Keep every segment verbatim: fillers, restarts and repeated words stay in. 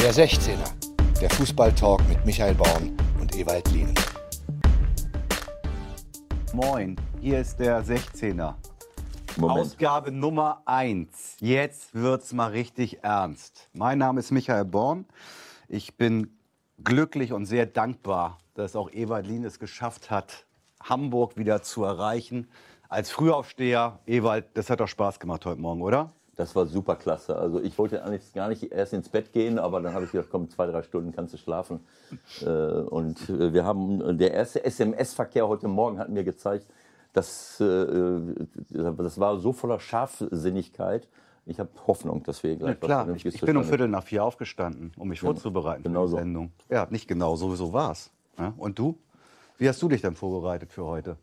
Der sechzehner, der Fußballtalk mit Michael Born und Ewald Lienen. Moin, hier ist der sechzehner. Moment. Ausgabe Nummer eins. Jetzt wird's mal richtig ernst. Mein Name ist Michael Born. Ich bin glücklich und sehr dankbar, dass auch Ewald Lienen es geschafft hat, Hamburg wieder zu erreichen. Als Frühaufsteher, Ewald, das hat doch Spaß gemacht heute Morgen, oder? Das war super klasse. Also ich wollte eigentlich gar nicht erst ins Bett gehen, aber dann habe ich gedacht, komm, zwei, drei Stunden kannst du schlafen. Äh, und wir haben, der erste S M S-Verkehr heute Morgen hat mir gezeigt, dass äh, das war so voller Scharfsinnigkeit. Ich habe Hoffnung, dass wir gleich ja, klar. Ich, ich bin um Viertel nach vier aufgestanden, um mich Genau. vorzubereiten Genau für die so. Sendung. Ja, nicht genau, sowieso war's. Ja? Und du? Wie hast du dich denn vorbereitet für heute?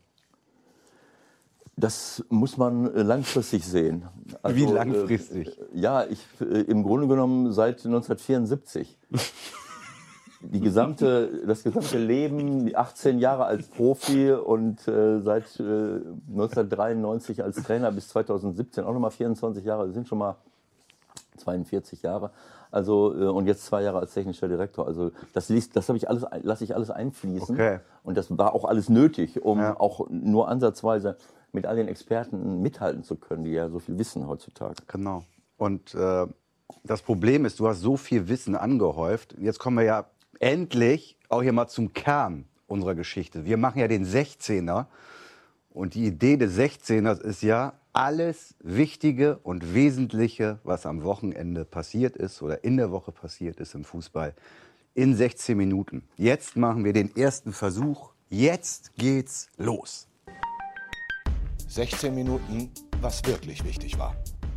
Das muss man langfristig sehen. Also, Wie langfristig? Äh, ja, ich äh, im Grunde genommen seit neunzehnhundertvierundsiebzig. Die gesamte, das gesamte Leben, die achtzehn Jahre als Profi und äh, seit äh, neunzehnhundertdreiundneunzig als Trainer bis zweitausendsiebzehn auch nochmal vierundzwanzig Jahre, das sind schon mal zweiundvierzig Jahre. Also äh, und jetzt zwei Jahre als technischer Direktor. Also das liest, das habe ich alles, lasse ich alles einfließen. Okay. Und das war auch alles nötig, um Ja. auch nur ansatzweise mit all den Experten mithalten zu können, die ja so viel wissen heutzutage. Genau. Und äh, das Problem ist, du hast so viel Wissen angehäuft. Jetzt kommen wir ja endlich auch hier mal zum Kern unserer Geschichte. Wir machen ja den sechzehner und die Idee des sechzehners ist ja, alles Wichtige und Wesentliche, was am Wochenende passiert ist oder in der Woche passiert ist im Fußball, in sechzehn Minuten. Jetzt machen wir den ersten Versuch. Jetzt geht's los. sechzehn Minuten, was wirklich wichtig war.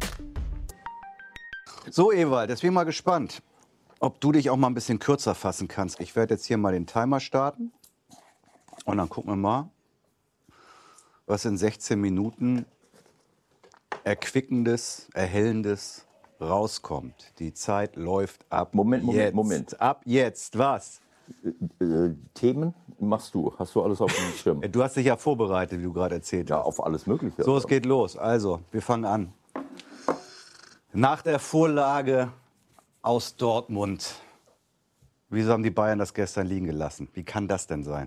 So, Ewald, jetzt bin ich mal gespannt, ob du dich auch mal ein bisschen kürzer fassen kannst. Ich werde jetzt hier mal den Timer starten und dann gucken wir mal, was in sechzehn Minuten Erquickendes, Erhellendes rauskommt. Die Zeit läuft ab Moment, Moment, jetzt. Moment. Ab jetzt, was? Äh, Themen machst du? Hast du alles auf dem Schirm? Du hast dich ja vorbereitet, wie du gerade erzählt Ja, hast. auf alles Mögliche. So, es geht los. Also, wir fangen an. Nach der Vorlage aus Dortmund. Wieso haben die Bayern das gestern liegen gelassen? Wie kann das denn sein?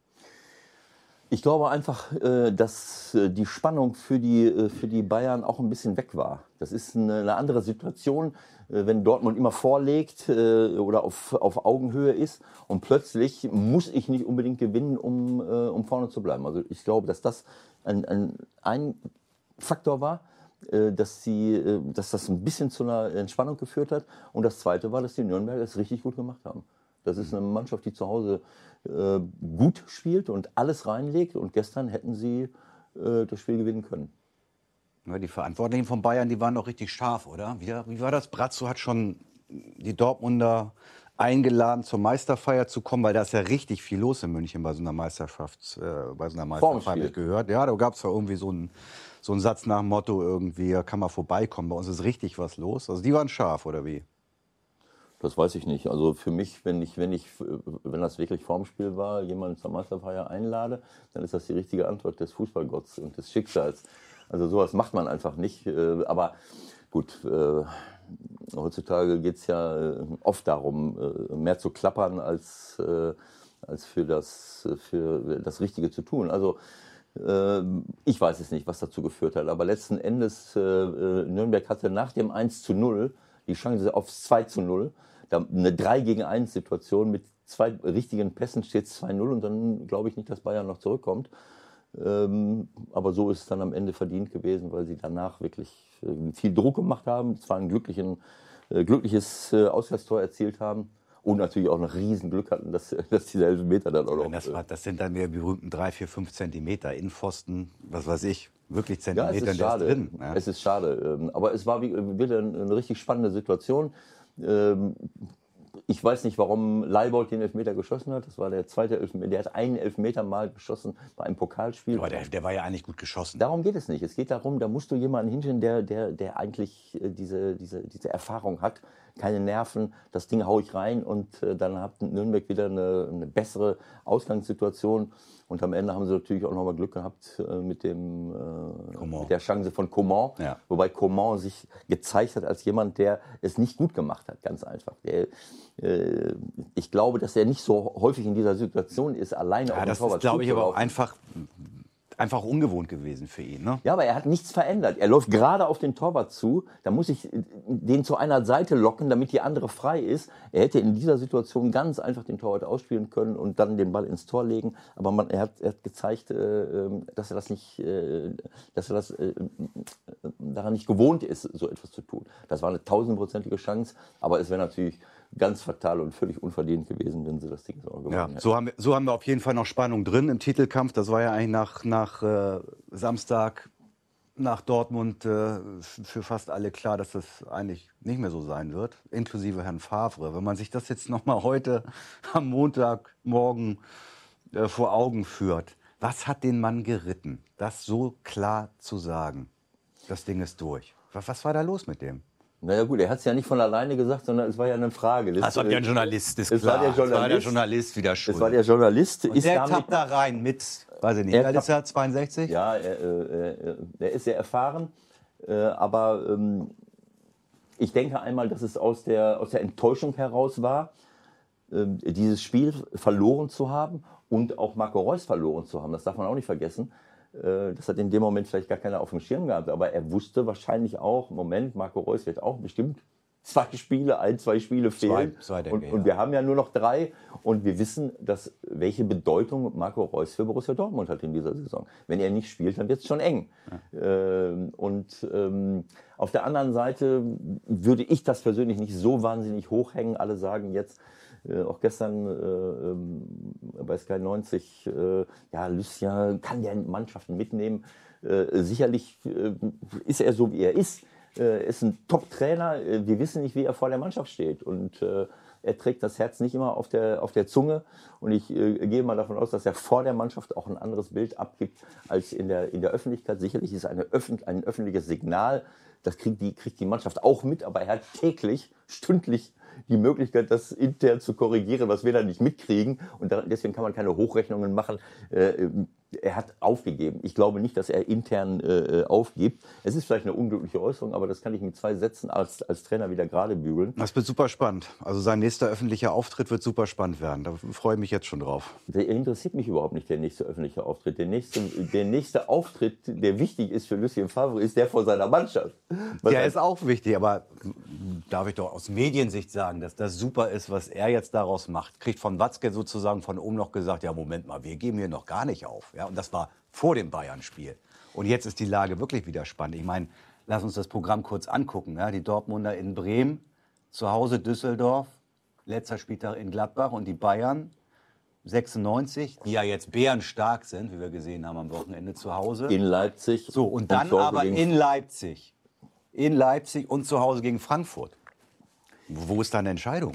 Ich glaube einfach, äh, dass äh, die Spannung für die, äh, für die Bayern auch ein bisschen weg war. Das ist eine, eine andere Situation, äh, wenn Dortmund immer vorlegt äh, oder auf, auf Augenhöhe ist und plötzlich muss ich nicht unbedingt gewinnen, um, äh, um vorne zu bleiben. Also ich glaube, dass das ein, ein, ein Faktor war, äh, dass, sie, äh, dass das ein bisschen zu einer Entspannung geführt hat. Und das Zweite war, dass die Nürnberger es richtig gut gemacht haben. Das ist eine Mannschaft, die zu Hause äh, gut spielt und alles reinlegt. Und gestern hätten sie äh, das Spiel gewinnen können. Ja, die Verantwortlichen von Bayern, die waren doch richtig scharf, oder? Wie, wie war das? Brazzo hat schon die Dortmunder eingeladen, zur Meisterfeier zu kommen, weil da ist ja richtig viel los in München bei so einer Meisterschaft, äh, bei so einer Meisterfeier, hab ich gehört. Ja, da gab es ja irgendwie so einen so einen Satz nach dem Motto, irgendwie, da kann man vorbeikommen, bei uns ist richtig was los. Also die waren scharf, oder wie? Das weiß ich nicht. Also für mich, wenn ich, wenn ich, wenn das wirklich vorm Spiel war, jemanden zur Meisterfeier einlade, dann ist das die richtige Antwort des Fußballgotts und des Schicksals. Also sowas macht man einfach nicht. Aber gut, heutzutage geht es ja oft darum, mehr zu klappern als, als für das, für das Richtige zu tun. Also ich weiß es nicht, was dazu geführt hat. Aber letzten Endes, Nürnberg hatte nach dem eins zu null die Chance aufs zwei zu null. Da eine drei gegen eins Situation mit zwei richtigen Pässen steht zwei null und dann glaube ich nicht, dass Bayern noch zurückkommt. Ähm, aber so ist es dann am Ende verdient gewesen, weil sie danach wirklich äh, viel Druck gemacht haben, zwar ein glücklichen, äh, glückliches äh, Auswärtstor erzielt haben und natürlich auch noch riesen Glück hatten, dass, dass diese Elfmeter dann auch noch... Das, war, das sind dann die berühmten drei, vier, fünf Zentimeter Innenpfosten, was weiß ich, wirklich Ja, Zentimeter, es ist der schade. ist drin. Ja. Es ist schade. Ähm, Aber es war wie- wieder eine richtig spannende Situation. Ähm, Ich weiß nicht, warum Leibold den Elfmeter geschossen hat. Das war der zweite Elfmeter. Der hat einen Elfmeter mal geschossen bei einem Pokalspiel. Aber der, der war ja eigentlich gut geschossen. Darum geht es nicht. Es geht darum, da musst du jemanden hinstellen, der, der, der eigentlich äh, diese, diese, diese Erfahrung hat. Keine Nerven, das Ding hau ich rein und äh, dann hat Nürnberg wieder eine, eine bessere Ausgangssituation. Und am Ende haben sie natürlich auch nochmal Glück gehabt äh, mit, dem, äh, mit der Chance von Coman. Ja. Wobei Coman sich gezeigt hat als jemand, der es nicht gut gemacht hat, ganz einfach. Der, äh, ich glaube, dass er nicht so häufig in dieser Situation ist, alleine ja, auf dem das Torwart ist, glaube ich, aber auch einfach... Einfach ungewohnt gewesen für ihn, ne? Ja, aber er hat nichts verändert. Er läuft gerade auf den Torwart zu. Da muss ich den zu einer Seite locken, damit die andere frei ist. Er hätte in dieser Situation ganz einfach den Torwart ausspielen können und dann den Ball ins Tor legen. Aber man, er, hat, er hat gezeigt, äh, dass er das nicht, äh, dass er das äh, daran nicht gewohnt ist, so etwas zu tun. Das war eine tausendprozentige Chance, aber es wäre natürlich ganz fatal und völlig unverdient gewesen, wenn sie das Ding so gewonnen ja, hätten. So haben, wir, so haben wir auf jeden Fall noch Spannung drin im Titelkampf. Das war ja eigentlich nach, nach äh, Samstag, nach Dortmund äh, für fast alle klar, dass das eigentlich nicht mehr so sein wird, inklusive Herrn Favre. Wenn man sich das jetzt noch mal heute am Montagmorgen äh, vor Augen führt, was hat den Mann geritten, das so klar zu sagen? Das Ding ist durch. Was, was war da los mit dem? Naja gut, er hat es ja nicht von alleine gesagt, sondern es war ja eine Frage. Das war der Journalist, ist es klar. War der Journalist, es war der Journalist wieder schuld. Es war der Journalist. Und der tappt da rein mit, weiß ich nicht, er ist ja zweiundsechzig? Ja, er, er, er ist sehr erfahren, aber ähm, ich denke einmal, dass es aus der, aus der Enttäuschung heraus war, äh, dieses Spiel verloren zu haben und auch Marco Reus verloren zu haben. Das darf man auch nicht vergessen. Das hat in dem Moment vielleicht gar keiner auf dem Schirm gehabt, aber er wusste wahrscheinlich auch, Moment, Marco Reus wird auch bestimmt zwei Spiele, ein, zwei Spiele fehlen. Zwei, zwei denke, und, und wir haben ja nur noch drei und wir wissen, dass, welche Bedeutung Marco Reus für Borussia Dortmund hat in dieser Saison. Wenn er nicht spielt, dann wird es schon eng. Ja. Ähm, und ähm, auf der anderen Seite würde ich das persönlich nicht so wahnsinnig hochhängen. Alle sagen jetzt, Äh, auch gestern äh, äh, bei Sky neunzig, äh, ja, Lucien kann der Mannschaften mitnehmen. Äh, sicherlich äh, ist er so, wie er ist. Er äh, ist ein Top-Trainer. Wir wissen nicht, wie er vor der Mannschaft steht. Und äh, er trägt das Herz nicht immer auf der, auf der Zunge. Und ich äh, gehe mal davon aus, dass er vor der Mannschaft auch ein anderes Bild abgibt als in der, in der Öffentlichkeit. Sicherlich ist eine Öffn- ein öffentliches Signal. Das kriegt die, kriegt die Mannschaft auch mit. Aber er hat täglich, stündlich die Möglichkeit, das intern zu korrigieren, was wir da nicht mitkriegen. Und deswegen kann man keine Hochrechnungen machen. Er hat aufgegeben. Ich glaube nicht, dass er intern aufgibt. Es ist vielleicht eine unglückliche Äußerung, aber das kann ich mit zwei Sätzen als, als Trainer wieder gerade bügeln. Das wird super spannend. Also sein nächster öffentlicher Auftritt wird super spannend werden. Da freue ich mich jetzt schon drauf. Der interessiert mich überhaupt nicht, der nächste öffentliche Auftritt. Der nächste, der nächste Auftritt, der wichtig ist für Lucien Favre, ist der vor seiner Mannschaft. Was der ist auch wichtig, aber darf ich doch aus Mediensicht sagen, dass das super ist, was er jetzt daraus macht. Kriegt von Watzke sozusagen von oben noch gesagt, ja Moment mal, wir geben hier noch gar nicht auf. Ja, und das war vor dem Bayern-Spiel. Und jetzt ist die Lage wirklich wieder spannend. Ich meine, lass uns das Programm kurz angucken. Ja, die Dortmunder in Bremen, zu Hause Düsseldorf, letzter Spieltag in Gladbach und die Bayern sechsundneunzig, die ja jetzt bärenstark sind, wie wir gesehen haben am Wochenende zu Hause. In Leipzig. So, und dann und aber in Leipzig. In Leipzig und zu Hause gegen Frankfurt. Wo ist da eine Entscheidung?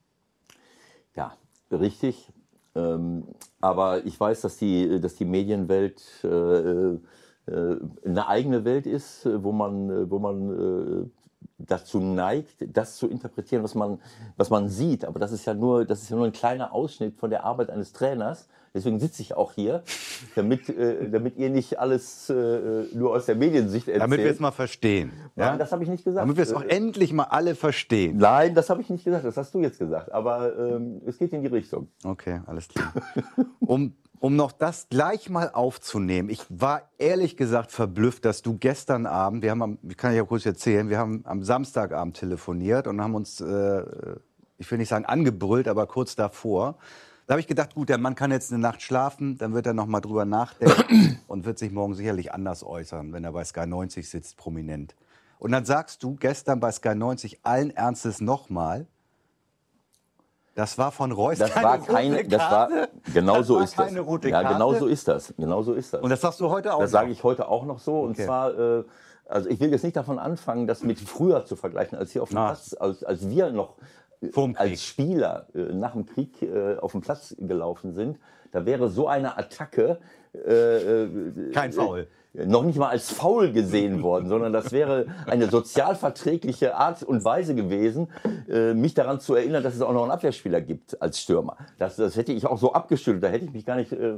Ja, richtig. Ähm, aber ich weiß, dass die, dass die Medienwelt äh, äh, eine eigene Welt ist, wo man, wo man äh, dazu neigt, das zu interpretieren, was man, was man sieht. Aber das ist ja nur, das ist ja nur ein kleiner Ausschnitt von der Arbeit eines Trainers. Deswegen sitze ich auch hier, damit, äh, damit ihr nicht alles äh, nur aus der Mediensicht erzählt. Damit wir es mal verstehen. Nein, ja? Das habe ich nicht gesagt. Damit wir es auch äh, endlich mal alle verstehen. Nein, das habe ich nicht gesagt. Das hast du jetzt gesagt. Aber ähm, es geht in die Richtung. Okay, alles klar. um, um noch das gleich mal aufzunehmen. Ich war ehrlich gesagt verblüfft, dass du gestern Abend, wir haben am, ich kann ja kurz erzählen, wir haben am Samstagabend telefoniert und haben uns, äh, ich will nicht sagen angebrüllt, aber kurz davor. Da habe ich gedacht, gut, der Mann kann jetzt eine Nacht schlafen, dann wird er noch mal drüber nachdenken und wird sich morgen sicherlich anders äußern, wenn er bei Sky neunzig sitzt, prominent. Und dann sagst du gestern bei Sky neunzig allen Ernstes nochmal, das war von Reus das keine war rote keine, das Karte. War, genau das so war ist das. keine rote ja, Karte. genau so ist das. Genau so ist das. Und das sagst du heute auch Das noch? sage ich heute auch noch so. Und okay. zwar, äh, also ich will jetzt nicht davon anfangen, das mit früher zu vergleichen, als hier auf dem Na. Platz, als, als wir noch als Spieler äh, nach dem Krieg äh, auf den Platz gelaufen sind. Da wäre so eine Attacke äh, kein Foul. Äh, noch nicht mal als Foul gesehen worden, sondern das wäre eine sozialverträgliche Art und Weise gewesen, äh, mich daran zu erinnern, dass es auch noch einen Abwehrspieler gibt als Stürmer. Das, das hätte ich auch so abgeschüttelt. Da hätte ich mich gar nicht, äh,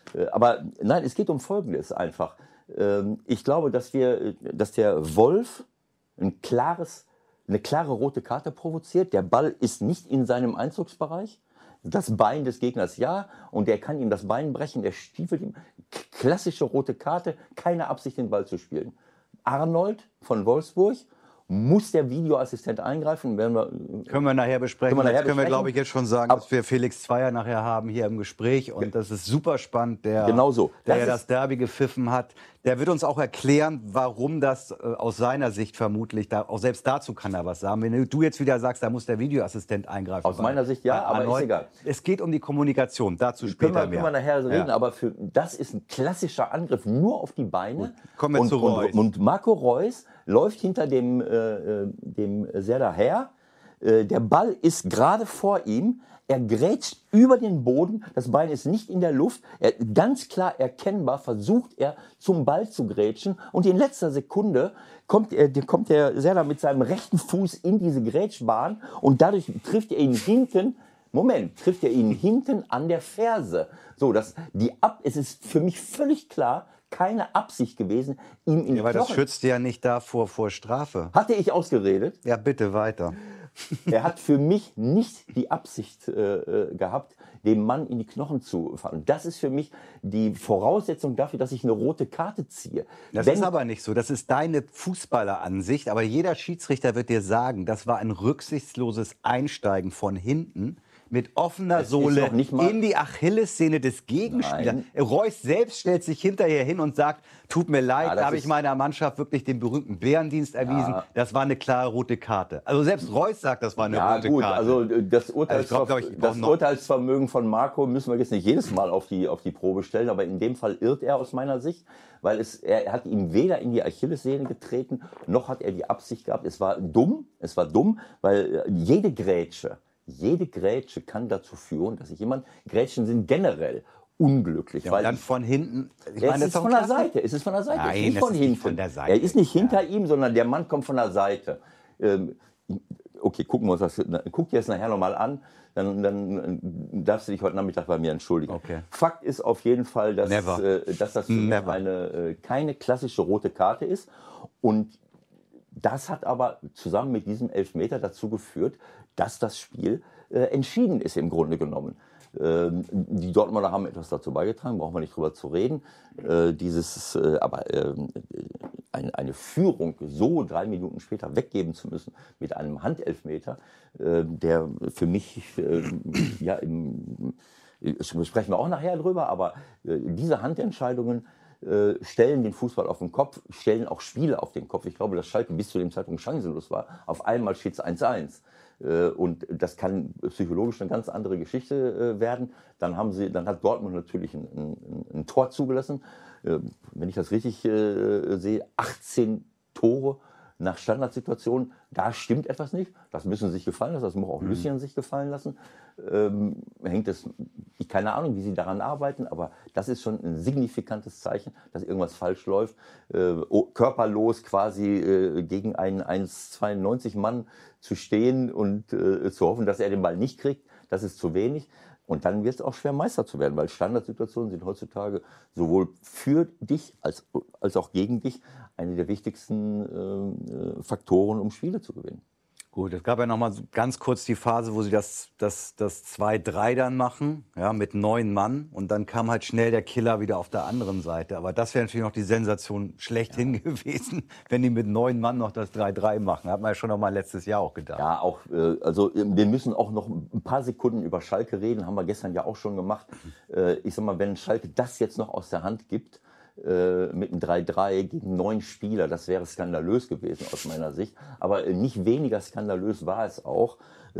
Äh, aber nein, es geht um Folgendes einfach. Ähm, ich glaube, dass wir, dass der Wolf ein klares, eine klare rote Karte provoziert. Der Ball ist nicht in seinem Einzugsbereich. Das Bein des Gegners ja, und der kann ihm das Bein brechen, der stiefelt ihm. Klassische rote Karte, keine Absicht, den Ball zu spielen. Arnold von Wolfsburg, muss der Videoassistent eingreifen? Werden wir, können wir nachher besprechen. Können wir, nachher können wir, besprechen? glaube ich, jetzt schon sagen, dass wir Felix Zweier nachher haben hier im Gespräch. Und das ist super spannend, der, genau so. der das, ja das Derby gepfiffen hat. Der wird uns auch erklären, warum das äh, aus seiner Sicht vermutlich, da, auch selbst dazu kann er was sagen. Wenn du jetzt wieder sagst, da muss der Videoassistent eingreifen. Aus meiner Sicht ja, aber erneut, ist egal. Es geht um die Kommunikation, dazu später können wir, mehr. Können wir nachher reden, ja. aber für, das ist ein klassischer Angriff nur auf die Beine. Gut. Kommen wir und, zu Reus. Und, und Marco Reus läuft hinter dem, äh, dem Serdar her. Äh, der Ball ist gerade vor ihm. Er grätscht über den Boden, das Bein ist nicht in der Luft. Er, ganz klar erkennbar versucht er, zum Ball zu grätschen. Und in letzter Sekunde kommt, er, kommt der Serdar mit seinem rechten Fuß in diese Grätschbahn und dadurch trifft er ihn hinten. Moment, trifft er ihn hinten an der Ferse. So, das, die Ab, es ist für mich völlig klar, keine Absicht gewesen, ihm in die ja, aber das Knochen. schützt ja nicht davor vor Strafe. Hatte ich ausgeredet? Ja, bitte weiter. Er hat für mich nicht die Absicht äh, gehabt, dem Mann in die Knochen zu fahren. Das ist für mich die Voraussetzung dafür, dass ich eine rote Karte ziehe. Das Wenn, ist aber nicht so. Das ist deine Fußballeransicht. Aber jeder Schiedsrichter wird dir sagen, das war ein rücksichtsloses Einsteigen von hinten mit offener Es ist Sohle noch nicht mal- in die Achillessehne des Gegenspielers. Nein. Reus selbst stellt sich hinterher hin und sagt, tut mir leid, Ja, da das habe ich ist- meiner Mannschaft wirklich den berühmten Bärendienst erwiesen. Ja. Das war eine klare rote Karte. Also selbst Reus sagt, das war eine ja rote gut, Karte. also äh, das, Urteilsver Also ich glaub, glaub ich, ich brauch das noch- Urteilsvermögen von Marco müssen wir jetzt nicht jedes Mal auf die, auf die Probe stellen, aber in dem Fall irrt er aus meiner Sicht, weil es, er hat ihm weder in die Achillessehne getreten, noch hat er die Absicht gehabt. Es war dumm, es war dumm, weil äh, jede Grätsche, Jede Grätsche kann dazu führen, dass sich jemand, Grätschen sind generell unglücklich. ja, weil und dann von hinten. Ich es meine, das ist doch von der klasse. Seite, es ist von der Seite, Nein, es ist nicht das von ist nicht hinten. von der Seite. Er ist nicht hinter ihm, sondern der Mann kommt von der Seite. Ähm, okay, gucken wir uns das, guck dir das nachher nochmal an, dann, dann darfst du dich heute Nachmittag bei mir entschuldigen. Okay. Fakt ist auf jeden Fall, dass, Never. äh, dass das für mich Never. eine, äh, keine klassische rote Karte ist. Und das hat aber zusammen mit diesem Elfmeter dazu geführt, dass das Spiel äh, entschieden ist im Grunde genommen. Ähm, die Dortmunder haben etwas dazu beigetragen, brauchen wir nicht drüber zu reden. Äh, dieses, äh, aber äh, ein, eine Führung so drei Minuten später weggeben zu müssen mit einem Handelfmeter, äh, der für mich, äh, ja, im, sprechen wir auch nachher drüber, aber äh, diese Handentscheidungen äh, stellen den Fußball auf den Kopf, stellen auch Spiele auf den Kopf. Ich glaube, dass Schalke bis zu dem Zeitpunkt chancenlos war. Auf einmal steht es eins eins. Äh, und das kann psychologisch eine ganz andere Geschichte äh, werden. Dann, haben sie, dann hat Dortmund natürlich ein, ein, ein Tor zugelassen. Äh, wenn ich das richtig äh, sehe, achtzehn Tore nach Standardsituationen, da stimmt etwas nicht. Das müssen sie sich gefallen lassen, das muss auch Lucien sich gefallen lassen. Ähm, hängt es, ich keine Ahnung, wie sie daran arbeiten, aber das ist schon ein signifikantes Zeichen, dass irgendwas falsch läuft. Äh, körperlos quasi äh, gegen einen eins Komma zweiundneunzig Mann zu stehen und äh, zu hoffen, dass er den Ball nicht kriegt, das ist zu wenig. Und dann wird es auch schwer, Meister zu werden, weil Standardsituationen sind heutzutage sowohl für dich als, als auch gegen dich eine der wichtigsten äh, Faktoren, um Spiele zu gewinnen. Gut, es gab ja noch mal so ganz kurz die Phase, wo sie das, das, das zwei drei dann machen, ja, mit neun Mann. Und dann kam halt schnell der Killer wieder auf der anderen Seite. Aber das wäre natürlich noch die Sensation schlechthin ja. gewesen, wenn die mit neun Mann noch das drei drei machen. Hat man ja schon noch mal letztes Jahr auch gedacht. Ja, auch, äh, also wir müssen auch noch ein paar Sekunden über Schalke reden. Haben wir gestern ja auch schon gemacht. Äh, ich sag mal, wenn Schalke das jetzt noch aus der Hand gibt, mit einem drei drei gegen neun Spieler, das wäre skandalös gewesen aus meiner Sicht. Aber nicht weniger skandalös war es auch,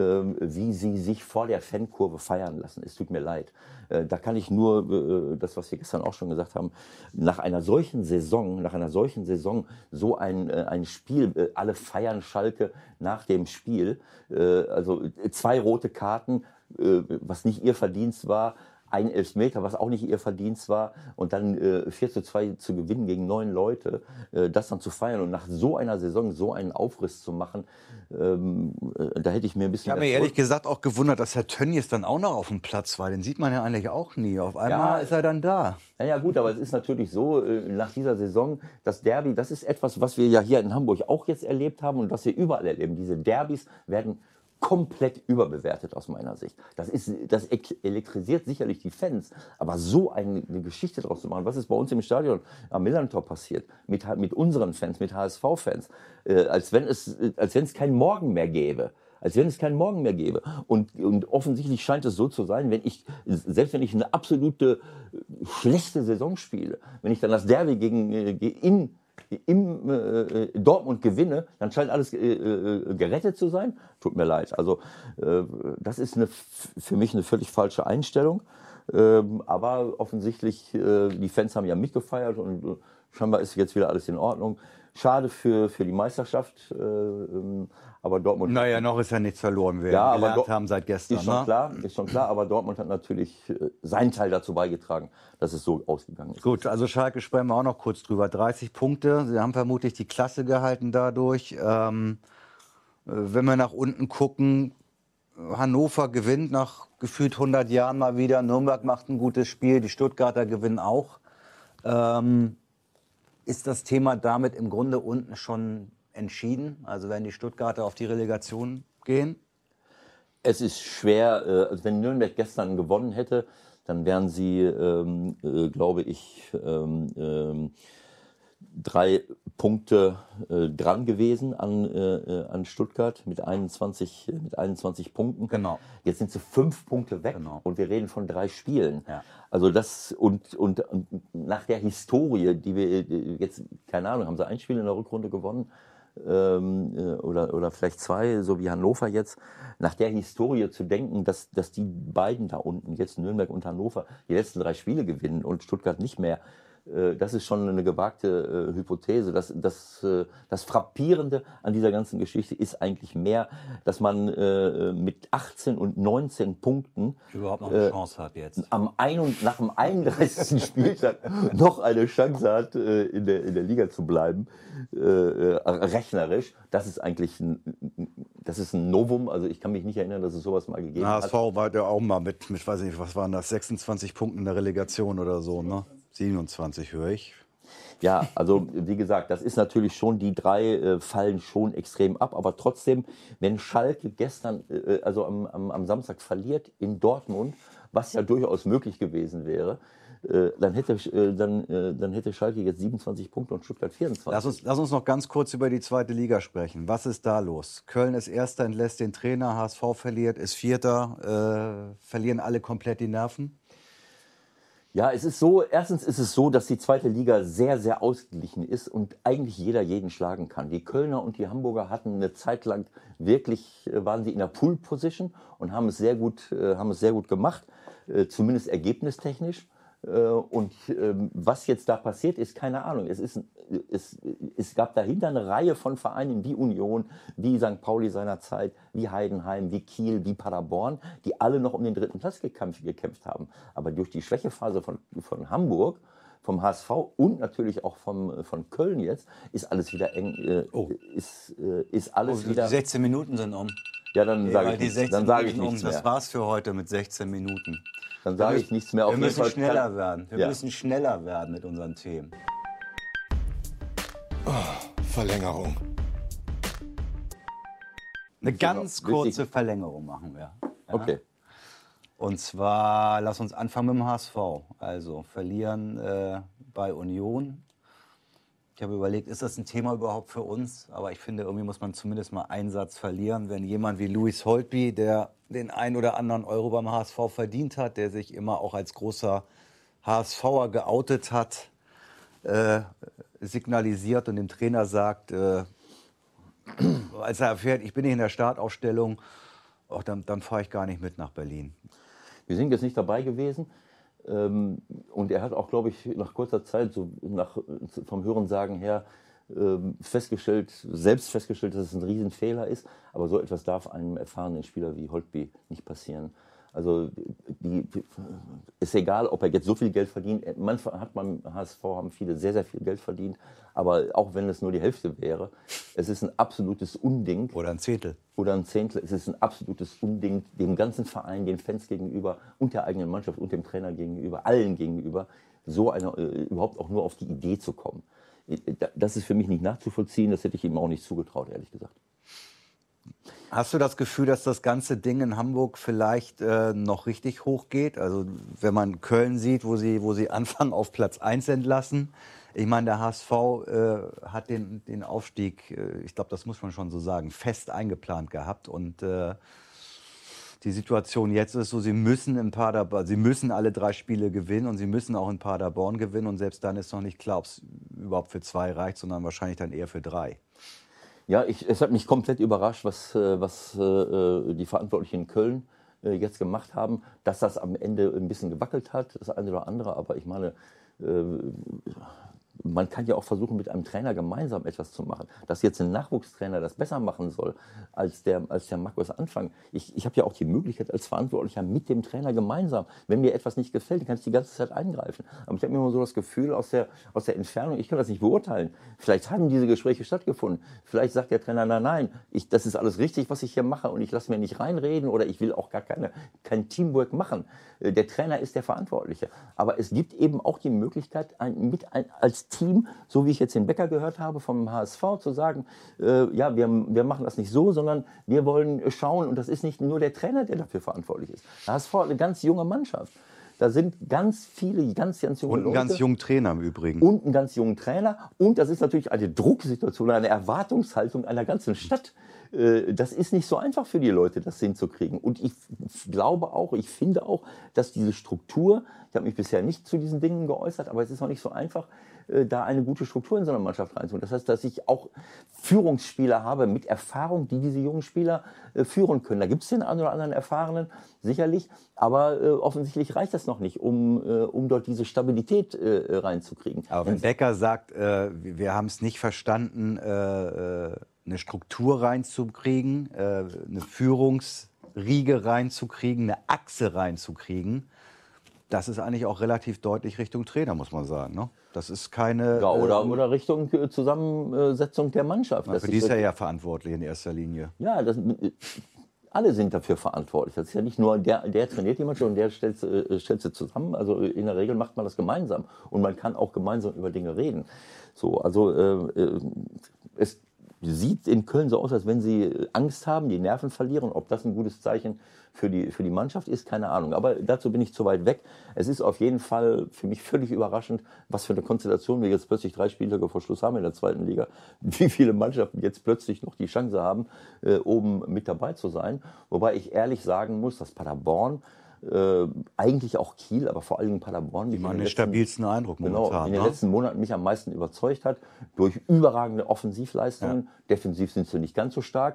wie sie sich vor der Fankurve feiern lassen. Es tut mir leid. Da kann ich nur, das was wir gestern auch schon gesagt haben, nach einer solchen Saison, nach einer solchen Saison so ein, ein Spiel, alle feiern Schalke nach dem Spiel, also zwei rote Karten, was nicht ihr Verdienst war, ein Elfmeter, was auch nicht ihr Verdienst war, und dann äh, vier zu zwei zu gewinnen gegen neun Leute, äh, das dann zu feiern und nach so einer Saison so einen Aufriss zu machen, ähm, äh, da hätte ich mir ein bisschen... Ich habe mir ehrlich gesagt auch gewundert, dass Herr Tönnies dann auch noch auf dem Platz war. Den sieht man ja eigentlich auch nie. Auf einmal Ja, ist er dann da. Ja, ja gut, aber es ist natürlich so, äh, nach dieser Saison, das Derby, das ist etwas, was wir ja hier in Hamburg auch jetzt erlebt haben und was wir überall erleben. Diese Derbys werden komplett überbewertet aus meiner Sicht. Das ist, das elektrisiert sicherlich die Fans, aber so eine, eine Geschichte draus zu machen, was ist bei uns im Stadion am Millantor passiert, mit, mit unseren Fans, mit H S V-Fans, äh, als wenn es, als wenn es keinen Morgen mehr gäbe. Als wenn es keinen Morgen mehr gäbe. Und, und offensichtlich scheint es so zu sein, wenn ich, selbst wenn ich eine absolute schlechte Saison spiele, wenn ich dann das Derby gegen, in, im äh, Dortmund gewinne, dann scheint alles äh, äh, gerettet zu sein. Tut mir leid. Also äh, das ist eine, für mich eine völlig falsche Einstellung. Ähm, aber offensichtlich, äh, die Fans haben ja mitgefeiert und äh, scheinbar ist jetzt wieder alles in Ordnung. Schade für, für die Meisterschaft, äh, ähm, aber Dortmund... Naja, noch ist ja nichts verloren, wir ja, gelernt aber haben seit gestern. Ist schon ne? klar, ist schon klar, aber Dortmund hat natürlich äh, seinen Teil dazu beigetragen, dass es so ausgegangen ist. Gut, also Schalke sprechen wir auch noch kurz drüber. dreißig Punkte, sie haben vermutlich die Klasse gehalten dadurch. Ähm, wenn wir nach unten gucken, Hannover gewinnt nach gefühlt hundert Jahren mal wieder, Nürnberg macht ein gutes Spiel, die Stuttgarter gewinnen auch. Ähm, ist das Thema damit im Grunde unten schon entschieden? Also wenn die Stuttgarter auf die Relegation gehen? Es ist schwer, äh, also wenn Nürnberg gestern gewonnen hätte, dann wären sie, ähm, äh, glaube ich, ähm, ähm, drei Punkte äh, dran gewesen an, äh, an Stuttgart mit einundzwanzig, mit einundzwanzig Punkten. Genau. Jetzt sind sie fünf Punkte weg, Genau. und wir reden von drei Spielen. Ja. Also das und, und, und nach der Historie, die wir jetzt, keine Ahnung, haben sie ein Spiel in der Rückrunde gewonnen ähm, oder, oder vielleicht zwei, so wie Hannover jetzt. Nach der Historie zu denken, dass, dass die beiden da unten, jetzt Nürnberg und Hannover, die letzten drei Spiele gewinnen und Stuttgart nicht mehr, das ist schon eine gewagte äh, Hypothese. Das, das, äh, das Frappierende an dieser ganzen Geschichte ist eigentlich mehr, dass man äh, mit achtzehn und neunzehn Punkten überhaupt noch eine äh, Chance hat jetzt. Am ein und, nach dem einunddreißigsten Spieltag noch eine Chance hat, äh, in, der, in der Liga zu bleiben, äh, rechnerisch. Das ist eigentlich ein, das ist ein Novum. Also ich kann mich nicht erinnern, dass es sowas mal gegeben H hat. S V war ja auch mal mit, mit, weiß nicht, was waren das, sechsundzwanzig Punkten in der Relegation oder so, ne? siebenundzwanzig höre ich. Ja, also wie gesagt, das ist natürlich schon, die drei äh, fallen schon extrem ab, aber trotzdem, wenn Schalke gestern, äh, also am, am, am Samstag verliert in Dortmund, was ja durchaus möglich gewesen wäre, äh, dann, hätte, äh, dann, äh, dann hätte Schalke jetzt siebenundzwanzig Punkte und Stuttgart vierundzwanzig. Lass uns, lass uns noch ganz kurz über die zweite Liga sprechen. Was ist da los? Köln ist Erster, entlässt den Trainer, H S V verliert, ist Vierter, äh, verlieren alle komplett die Nerven? Ja, es ist so, erstens ist es so, dass die zweite Liga sehr, sehr ausgeglichen ist und eigentlich jeder jeden schlagen kann. Die Kölner und die Hamburger hatten eine Zeit lang wirklich, waren sie in der Pool-Position und haben es sehr gut, haben es sehr gut gemacht, zumindest ergebnistechnisch. Und was jetzt da passiert ist, keine Ahnung. Es, ist, es, es gab dahinter eine Reihe von Vereinen wie Union, wie Sankt Pauli seinerzeit, wie Heidenheim, wie Kiel, wie Paderborn, die alle noch um den dritten Platz gekämpft, gekämpft haben. Aber durch die Schwächephase von, von Hamburg, vom H S V und natürlich auch vom, von Köln jetzt, ist alles wieder eng. Äh, oh. ist, äh, ist alles oh, wieder. Die sechzehn Minuten sind um. Ja, dann sage ich, nichts, dann sag ich nichts mehr. Das war's für heute mit sechzehn Minuten. Dann sage ich nichts mehr. Auf wir müssen jeden Fall schneller kann, werden. Wir ja. müssen schneller werden mit unseren Themen. Oh, Verlängerung. Eine ganz kurze Verlängerung machen wir. Ja? Okay. Und zwar, lass uns anfangen mit dem H S V. Also verlieren äh, bei Union. Ich habe überlegt, ist das ein Thema überhaupt für uns? Aber ich finde, irgendwie muss man zumindest mal einen Satz verlieren, wenn jemand wie Louis Holtby, der den ein oder anderen Euro beim H S V verdient hat, der sich immer auch als großer HSVer geoutet hat, äh, signalisiert und dem Trainer sagt, äh, als er erfährt, ich bin nicht in der Startaufstellung, auch dann, dann fahre ich gar nicht mit nach Berlin. Wir sind jetzt nicht dabei gewesen. Ähm, und er hat auch, glaube ich, nach kurzer Zeit, so nach, vom Hörensagen her, ähm, festgestellt, selbst festgestellt, dass es ein Riesenfehler ist. Aber so etwas darf einem erfahrenen Spieler wie Holtby nicht passieren. Also die, die, ist egal, ob er jetzt so viel Geld verdient. Manchmal hat man, H S V haben viele sehr, sehr viel Geld verdient. Aber auch wenn es nur die Hälfte wäre, es ist ein absolutes Unding. Oder ein Zehntel. Oder ein Zehntel. Es ist ein absolutes Unding dem ganzen Verein, den Fans gegenüber und der eigenen Mannschaft und dem Trainer gegenüber, allen gegenüber, so eine, äh, überhaupt auch nur auf die Idee zu kommen. Das ist für mich nicht nachzuvollziehen. Das hätte ich ihm auch nicht zugetraut, ehrlich gesagt. Hast du das Gefühl, dass das ganze Ding in Hamburg vielleicht äh, noch richtig hoch geht? Also wenn man Köln sieht, wo sie, wo sie anfangen auf Platz eins entlassen. Ich meine, der H S V äh, hat den, den Aufstieg, äh, ich glaube, das muss man schon so sagen, fest eingeplant gehabt. Und äh, die Situation jetzt ist so, sie müssen in Paderborn, sie müssen alle drei Spiele gewinnen und sie müssen auch in Paderborn gewinnen. Und selbst dann ist noch nicht klar, ob es überhaupt für zwei reicht, sondern wahrscheinlich dann eher für drei. Ja, ich, es hat mich komplett überrascht, was, was äh, die Verantwortlichen in Köln äh, jetzt gemacht haben, dass das am Ende ein bisschen gewackelt hat, das eine oder andere. Aber ich meine, äh, man kann ja auch versuchen, mit einem Trainer gemeinsam etwas zu machen. Dass jetzt ein Nachwuchstrainer das besser machen soll als der, als der Markus Anfang. Ich, ich habe ja auch die Möglichkeit als Verantwortlicher mit dem Trainer gemeinsam, wenn mir etwas nicht gefällt, kann ich die ganze Zeit eingreifen. Aber ich habe mir immer so das Gefühl aus der, aus der Entfernung, ich kann das nicht beurteilen. Vielleicht haben diese Gespräche stattgefunden. Vielleicht sagt der Trainer, nein, nein, ich, das ist alles richtig, was ich hier mache und ich lasse mir nicht reinreden oder ich will auch gar keine, kein Teamwork machen. Der Trainer ist der Verantwortliche. Aber es gibt eben auch die Möglichkeit, ein, mit ein, als Team, so wie ich jetzt den Becker gehört habe vom H S V, zu sagen, äh, ja, wir, wir machen das nicht so, sondern wir wollen schauen, und das ist nicht nur der Trainer, der dafür verantwortlich ist. Der H S V hat eine ganz junge Mannschaft. Da sind ganz viele, ganz, ganz junge Leute. Und einen ganz jungen Trainer im Übrigen. Und einen ganz jungen Trainer. Und das ist natürlich eine Drucksituation, eine Erwartungshaltung einer ganzen Stadt. Das ist nicht so einfach für die Leute, das hinzukriegen. Und ich glaube auch, ich finde auch, dass diese Struktur, ich habe mich bisher nicht zu diesen Dingen geäußert, aber es ist auch nicht so einfach, da eine gute Struktur in so eine Mannschaft reinzubringen. Das heißt, dass ich auch Führungsspieler habe mit Erfahrung, die diese jungen Spieler äh, führen können. Da gibt es den einen oder anderen Erfahrenen, sicherlich, aber äh, offensichtlich reicht das noch nicht, um, äh, um dort diese Stabilität äh, reinzukriegen. Aber wenn Becker sagt, äh, wir haben es nicht verstanden, äh, eine Struktur reinzukriegen, äh, eine Führungsriege reinzukriegen, eine Achse reinzukriegen, das ist eigentlich auch relativ deutlich Richtung Trainer, muss man sagen. Ne? Das ist keine... Ja, oder, äh, oder Richtung Zusammensetzung der Mannschaft. Für die ist er ja verantwortlich in erster Linie. Ja, das, alle sind dafür verantwortlich. Das ist ja nicht nur der, der trainiert die Mannschaft und der stellt, äh, stellt sie zusammen. Also in der Regel macht man das gemeinsam. Und man kann auch gemeinsam über Dinge reden. So, also äh, es sieht in Köln so aus, als wenn sie Angst haben, die Nerven verlieren. Ob das ein gutes Zeichen für die, für die Mannschaft ist, keine Ahnung. Aber dazu bin ich zu weit weg. Es ist auf jeden Fall für mich völlig überraschend, was für eine Konstellation wir jetzt plötzlich drei Spieltage vor Schluss haben in der zweiten Liga. Wie viele Mannschaften jetzt plötzlich noch die Chance haben, äh, oben mit dabei zu sein. Wobei ich ehrlich sagen muss, dass Paderborn, Äh, eigentlich auch Kiel, aber vor allem Paderborn. Die machen den stabilsten Eindruck momentan. Genau, in den ne? letzten Monaten mich am meisten überzeugt hat, durch überragende Offensivleistungen. Ja. Defensiv sind sie nicht ganz so stark.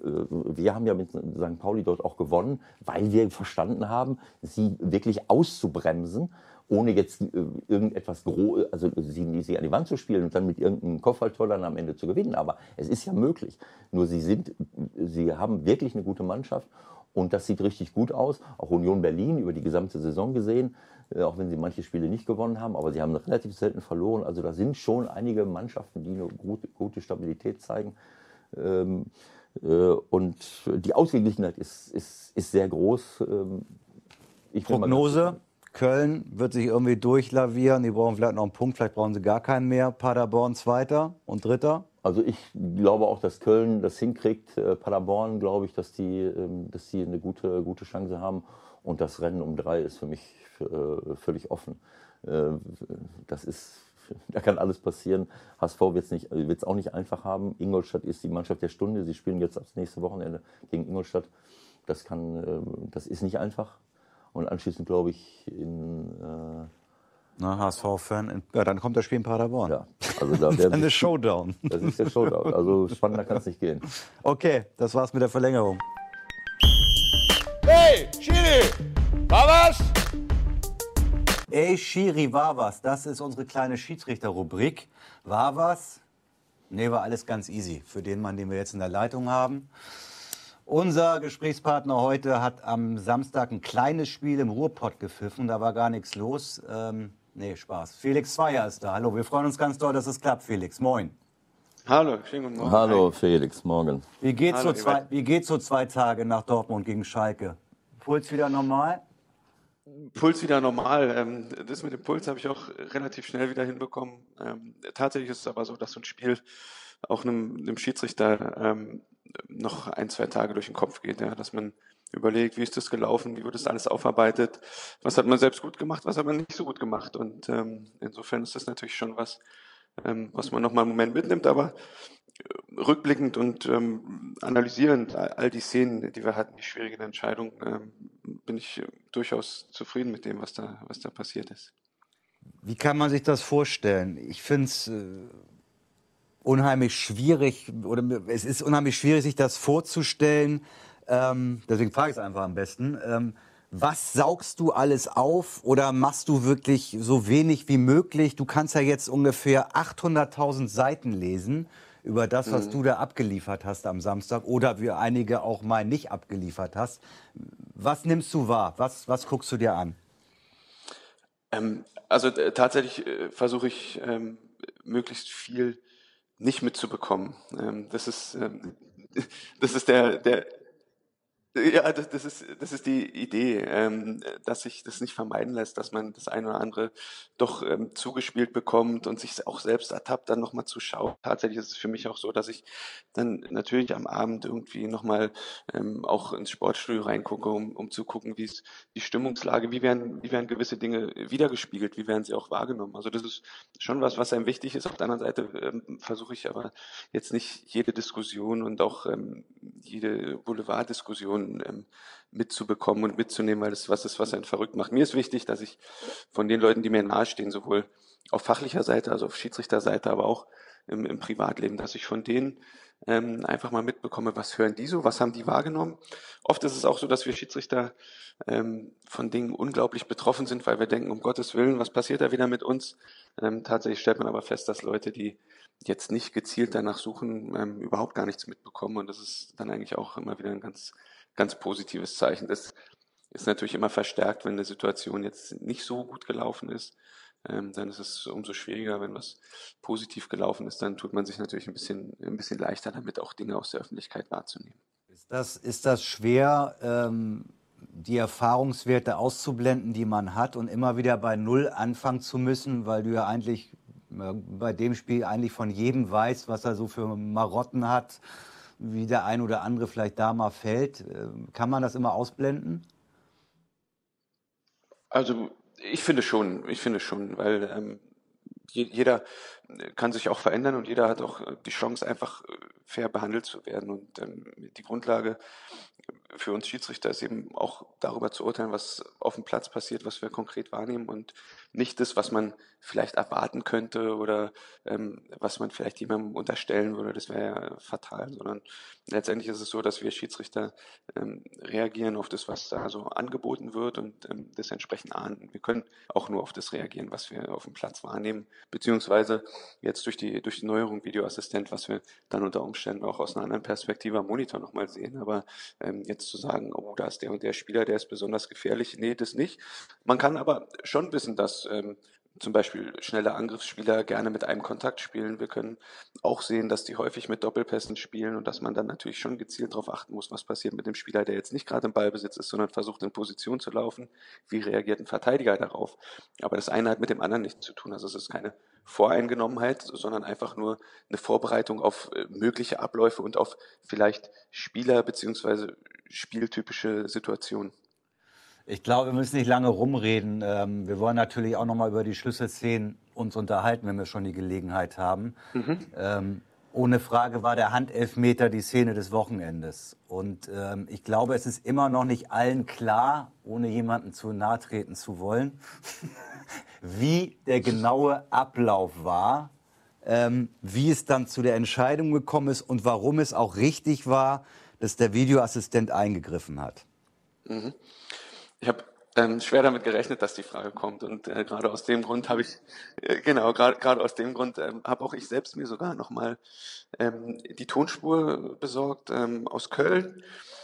Wir haben ja mit Sankt Pauli dort auch gewonnen, weil wir verstanden haben, sie wirklich auszubremsen, ohne jetzt irgendetwas groß, also sie, sie an die Wand zu spielen und dann mit irgendeinem Kopfballtor dann am Ende zu gewinnen. Aber es ist ja möglich. Nur sie sind, sie haben wirklich eine gute Mannschaft. Und das sieht richtig gut aus. Auch Union Berlin über die gesamte Saison gesehen, äh, auch wenn sie manche Spiele nicht gewonnen haben, aber sie haben relativ selten verloren. Also da sind schon einige Mannschaften, die eine gute, gute Stabilität zeigen. Ähm, äh, und die Ausgeglichenheit ist, ist, ist sehr groß. Ähm, ich Prognose? Köln wird sich irgendwie durchlavieren. Die brauchen vielleicht noch einen Punkt, vielleicht brauchen sie gar keinen mehr. Paderborn Zweiter und Dritter. Also ich glaube auch, dass Köln das hinkriegt. Äh, Paderborn glaube ich, dass die, ähm, dass die eine gute, gute Chance haben. Und das Rennen um drei ist für mich äh, völlig offen. Äh, das ist, da kann alles passieren. H S V wird es nicht, wird's auch nicht einfach haben. Ingolstadt ist die Mannschaft der Stunde. Sie spielen jetzt das nächste Wochenende gegen Ingolstadt. Das, kann, äh, das ist nicht einfach. Und anschließend glaube ich in... Äh, Na, H S V-Fan, ja, dann kommt das Spiel in Paderborn. Ja, also da wäre eine Showdown. Das ist der Showdown. Also spannender kann es nicht gehen. Okay, das war's mit der Verlängerung. Hey, Schiri, war was? Ey, Schiri, war was? Das ist unsere kleine Schiedsrichter-Rubrik. War was? Nee, war alles ganz easy für den Mann, den wir jetzt in der Leitung haben. Unser Gesprächspartner heute hat am Samstag ein kleines Spiel im Ruhrpott gepfiffen. Da war gar nichts los. Ähm, nee, Spaß. Felix Zweier ist da. Hallo, wir freuen uns ganz doll, dass es klappt, Felix. Moin. Hallo, schönen guten Morgen. Hallo Hi. Felix, morgen. Wie geht's, Hallo, so zwei, wie geht's so zwei Tage nach Dortmund gegen Schalke? Puls wieder normal? Puls wieder normal. Ähm, das mit dem Puls habe ich auch relativ schnell wieder hinbekommen. Ähm, tatsächlich ist es aber so, dass so ein Spiel auch einem, einem Schiedsrichter ähm, noch ein, zwei Tage durch den Kopf geht, ja? Dass man überlegt, wie ist das gelaufen, wie wird das alles aufarbeitet, was hat man selbst gut gemacht, was hat man nicht so gut gemacht. Und ähm, insofern ist das natürlich schon was, ähm, was man nochmal einen Moment mitnimmt, aber rückblickend und ähm, analysierend all, all die Szenen, die wir hatten, die schwierigen Entscheidungen, ähm, bin ich äh, durchaus zufrieden mit dem, was da, was da passiert ist. Wie kann man sich das vorstellen? Ich finde es äh, unheimlich schwierig, oder es ist unheimlich schwierig, sich das vorzustellen. Ähm, deswegen frage ich es einfach am besten. Ähm, was saugst du alles auf oder machst du wirklich so wenig wie möglich? Du kannst ja jetzt ungefähr achthunderttausend Seiten lesen über das, was mhm. du da abgeliefert hast am Samstag oder wie einige auch mal nicht abgeliefert hast. Was nimmst du wahr? Was, was guckst du dir an? Ähm, also äh, tatsächlich äh, versuche ich ähm, möglichst viel nicht mitzubekommen. Ähm, das ist ähm, das ist der der Ja, das, das ist, das ist die Idee, ähm, dass sich das nicht vermeiden lässt, dass man das eine oder andere doch ähm, zugespielt bekommt und sich auch selbst ertappt, dann nochmal zu schauen. Tatsächlich ist es für mich auch so, dass ich dann natürlich am Abend irgendwie nochmal ähm, auch ins Sportstudio reingucke, um, um zu gucken, wie es die Stimmungslage, wie werden, wie werden gewisse Dinge wiedergespiegelt, wie werden sie auch wahrgenommen. Also das ist schon was, was einem wichtig ist. Auf der anderen Seite ähm, versuche ich aber jetzt nicht jede Diskussion und auch ähm, jede Boulevarddiskussion Ähm, mitzubekommen und mitzunehmen, weil das was ist, was einen verrückt macht. Mir ist wichtig, dass ich von den Leuten, die mir nahestehen, sowohl auf fachlicher Seite, also auf Schiedsrichterseite, aber auch im, im Privatleben, dass ich von denen ähm, einfach mal mitbekomme, was hören die so, was haben die wahrgenommen. Oft ist es auch so, dass wir Schiedsrichter ähm, von Dingen unglaublich betroffen sind, weil wir denken, um Gottes Willen, was passiert da wieder mit uns? Ähm, tatsächlich stellt man aber fest, dass Leute, die jetzt nicht gezielt danach suchen, ähm, überhaupt gar nichts mitbekommen, und das ist dann eigentlich auch immer wieder ein ganz ganz positives Zeichen. Das ist natürlich immer verstärkt, wenn eine Situation jetzt nicht so gut gelaufen ist. Ähm, dann ist es umso schwieriger, wenn was positiv gelaufen ist. Dann tut man sich natürlich ein bisschen, ein bisschen leichter damit, auch Dinge aus der Öffentlichkeit wahrzunehmen. Ist das, ist das schwer, ähm, die Erfahrungswerte auszublenden, die man hat und immer wieder bei Null anfangen zu müssen, weil du ja eigentlich äh, bei dem Spiel eigentlich von jedem weißt, was er so für Marotten hat, wie der ein oder andere vielleicht da mal fällt. Kann man das immer ausblenden? Also ich finde schon, ich finde schon, weil ähm, jeder kann sich auch verändern und jeder hat auch die Chance, einfach fair behandelt zu werden. Und ähm, die Grundlage für uns Schiedsrichter ist eben auch darüber zu urteilen, was auf dem Platz passiert, was wir konkret wahrnehmen und nicht das, was man vielleicht erwarten könnte oder ähm, was man vielleicht jemandem unterstellen würde. Das wäre ja fatal, sondern letztendlich ist es so, dass wir Schiedsrichter ähm, reagieren auf das, was da so angeboten wird und ähm, das entsprechend ahnden. Wir können auch nur auf das reagieren, was wir auf dem Platz wahrnehmen, beziehungsweise jetzt durch die, durch die Neuerung Videoassistent, was wir dann unter Umständen auch aus einer anderen Perspektive am Monitor nochmal sehen. Aber ähm, jetzt zu sagen, oh, da ist der und der Spieler, der ist besonders gefährlich, nee, das nicht. Man kann aber schon wissen, dass ähm, zum Beispiel schnelle Angriffsspieler gerne mit einem Kontakt spielen. Wir können auch sehen, dass die häufig mit Doppelpässen spielen und dass man dann natürlich schon gezielt darauf achten muss, was passiert mit dem Spieler, der jetzt nicht gerade im Ballbesitz ist, sondern versucht in Position zu laufen. Wie reagiert ein Verteidiger darauf? Aber das eine hat mit dem anderen nichts zu tun. Also es ist keine Voreingenommenheit, sondern einfach nur eine Vorbereitung auf mögliche Abläufe und auf vielleicht Spieler- bzw. spieltypische Situationen. Ich glaube, wir müssen nicht lange rumreden. Ähm, wir wollen natürlich auch noch mal über die Schlüsselszenen uns unterhalten, wenn wir schon die Gelegenheit haben. Mhm. Ähm, ohne Frage war der Handelfmeter die Szene des Wochenendes. Und ähm, ich glaube, es ist immer noch nicht allen klar, ohne jemanden zu nahe treten zu wollen, wie der genaue Ablauf war, ähm, wie es dann zu der Entscheidung gekommen ist und warum es auch richtig war, dass der Videoassistent eingegriffen hat. Mhm. Ich habe ähm, schwer damit gerechnet, dass die Frage kommt, und äh, gerade aus dem Grund habe ich, äh, genau, gerade aus dem Grund ähm, habe auch ich selbst mir sogar nochmal ähm, die Tonspur besorgt ähm, aus Köln.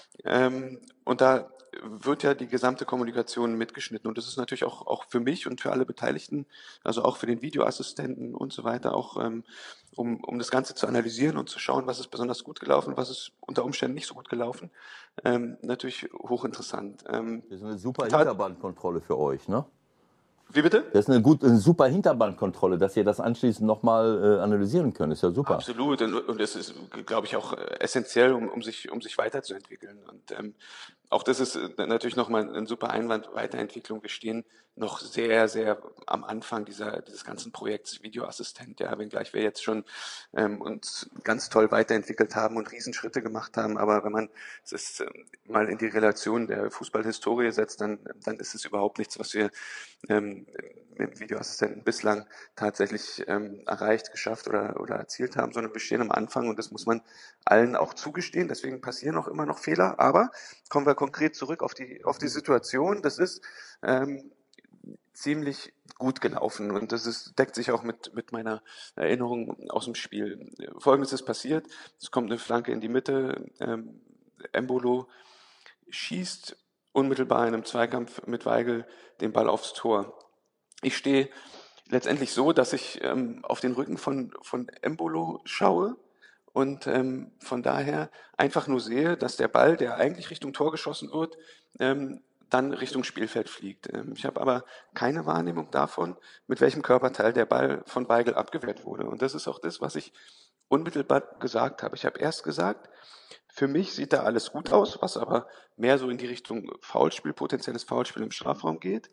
Ähm, und da wird ja die gesamte Kommunikation mitgeschnitten. Und das ist natürlich auch, auch für mich und für alle Beteiligten, also auch für den Videoassistenten und so weiter, auch ähm, um, um das Ganze zu analysieren und zu schauen, was ist besonders gut gelaufen, was ist unter Umständen nicht so gut gelaufen, ähm, natürlich hochinteressant. Ähm, Das ist eine super Tat- Hinterbandkontrolle für euch, ne? Wie bitte? Das ist eine, gut, eine super Hinterbandkontrolle, dass ihr das anschließend nochmal äh, analysieren könnt. Ist ja super. Absolut. Und, und es ist, glaube ich, auch äh, essentiell, um, um, sich, um sich weiterzuentwickeln. Und ähm, auch das ist äh, natürlich nochmal ein super Einwand, Weiterentwicklung. Wir stehen noch sehr, sehr am Anfang dieser, dieses ganzen Projekts Videoassistent, ja, wenngleich wir jetzt schon ähm, uns ganz toll weiterentwickelt haben und Riesenschritte gemacht haben. Aber wenn man es ähm, mal in die Relation der Fußballhistorie setzt, dann, dann ist es überhaupt nichts, was wir ähm, mit dem Videoassistenten bislang tatsächlich ähm, erreicht, geschafft oder, oder erzielt haben, sondern wir stehen am Anfang und das muss man allen auch zugestehen. Deswegen passieren auch immer noch Fehler. Aber kommen wir konkret zurück auf die, auf die Situation. Das ist ähm, ziemlich gut gelaufen und das ist, deckt sich auch mit, mit meiner Erinnerung aus dem Spiel. Folgendes ist passiert, es kommt eine Flanke in die Mitte, ähm, Embolo schießt unmittelbar in einem Zweikampf mit Weigl den Ball aufs Tor. Ich stehe letztendlich so, dass ich ähm, auf den Rücken von, von Embolo schaue und ähm, von daher einfach nur sehe, dass der Ball, der eigentlich Richtung Tor geschossen wird, ähm, dann Richtung Spielfeld fliegt. Ähm, ich habe aber keine Wahrnehmung davon, mit welchem Körperteil der Ball von Weigl abgewehrt wurde. Und das ist auch das, was ich unmittelbar gesagt habe. Ich habe erst gesagt, für mich sieht da alles gut aus, was aber mehr so in die Richtung Foulspiel, potenzielles Foulspiel im Strafraum geht.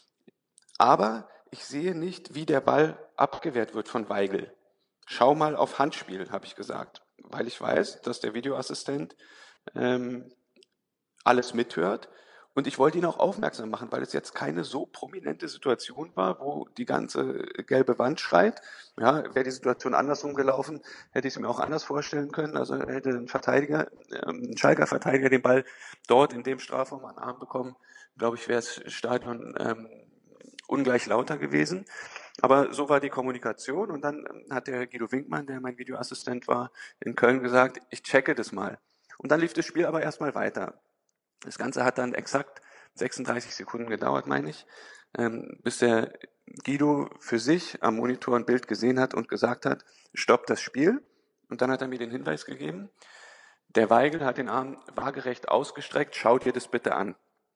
Aber ich sehe nicht, wie der Ball abgewehrt wird von Weigl. Schau mal auf Handspiel, habe ich gesagt, weil ich weiß, dass der Videoassistent ähm, alles mithört. Und ich wollte ihn auch aufmerksam machen, weil es jetzt keine so prominente Situation war, wo die ganze gelbe Wand schreit. Ja, wäre die Situation andersrum gelaufen, hätte ich es mir auch anders vorstellen können. Also hätte ein Verteidiger, ähm, ein Schalker Verteidiger den Ball dort in dem Strafraum an den Arm bekommen, glaube ich, wäre das Stadion ähm, ungleich lauter gewesen. Aber so war die Kommunikation und dann hat der Guido Winkmann, der mein Videoassistent war, in Köln gesagt, ich checke das mal. Und dann lief das Spiel aber erstmal weiter. Das Ganze hat dann exakt sechsunddreißig Sekunden gedauert, meine ich, ähm, bis der Guido für sich am Monitor ein Bild gesehen hat und gesagt hat, stopp das Spiel. Und dann hat er mir den Hinweis gegeben, der Weigl hat den Arm waagerecht ausgestreckt, schau dir das bitte an.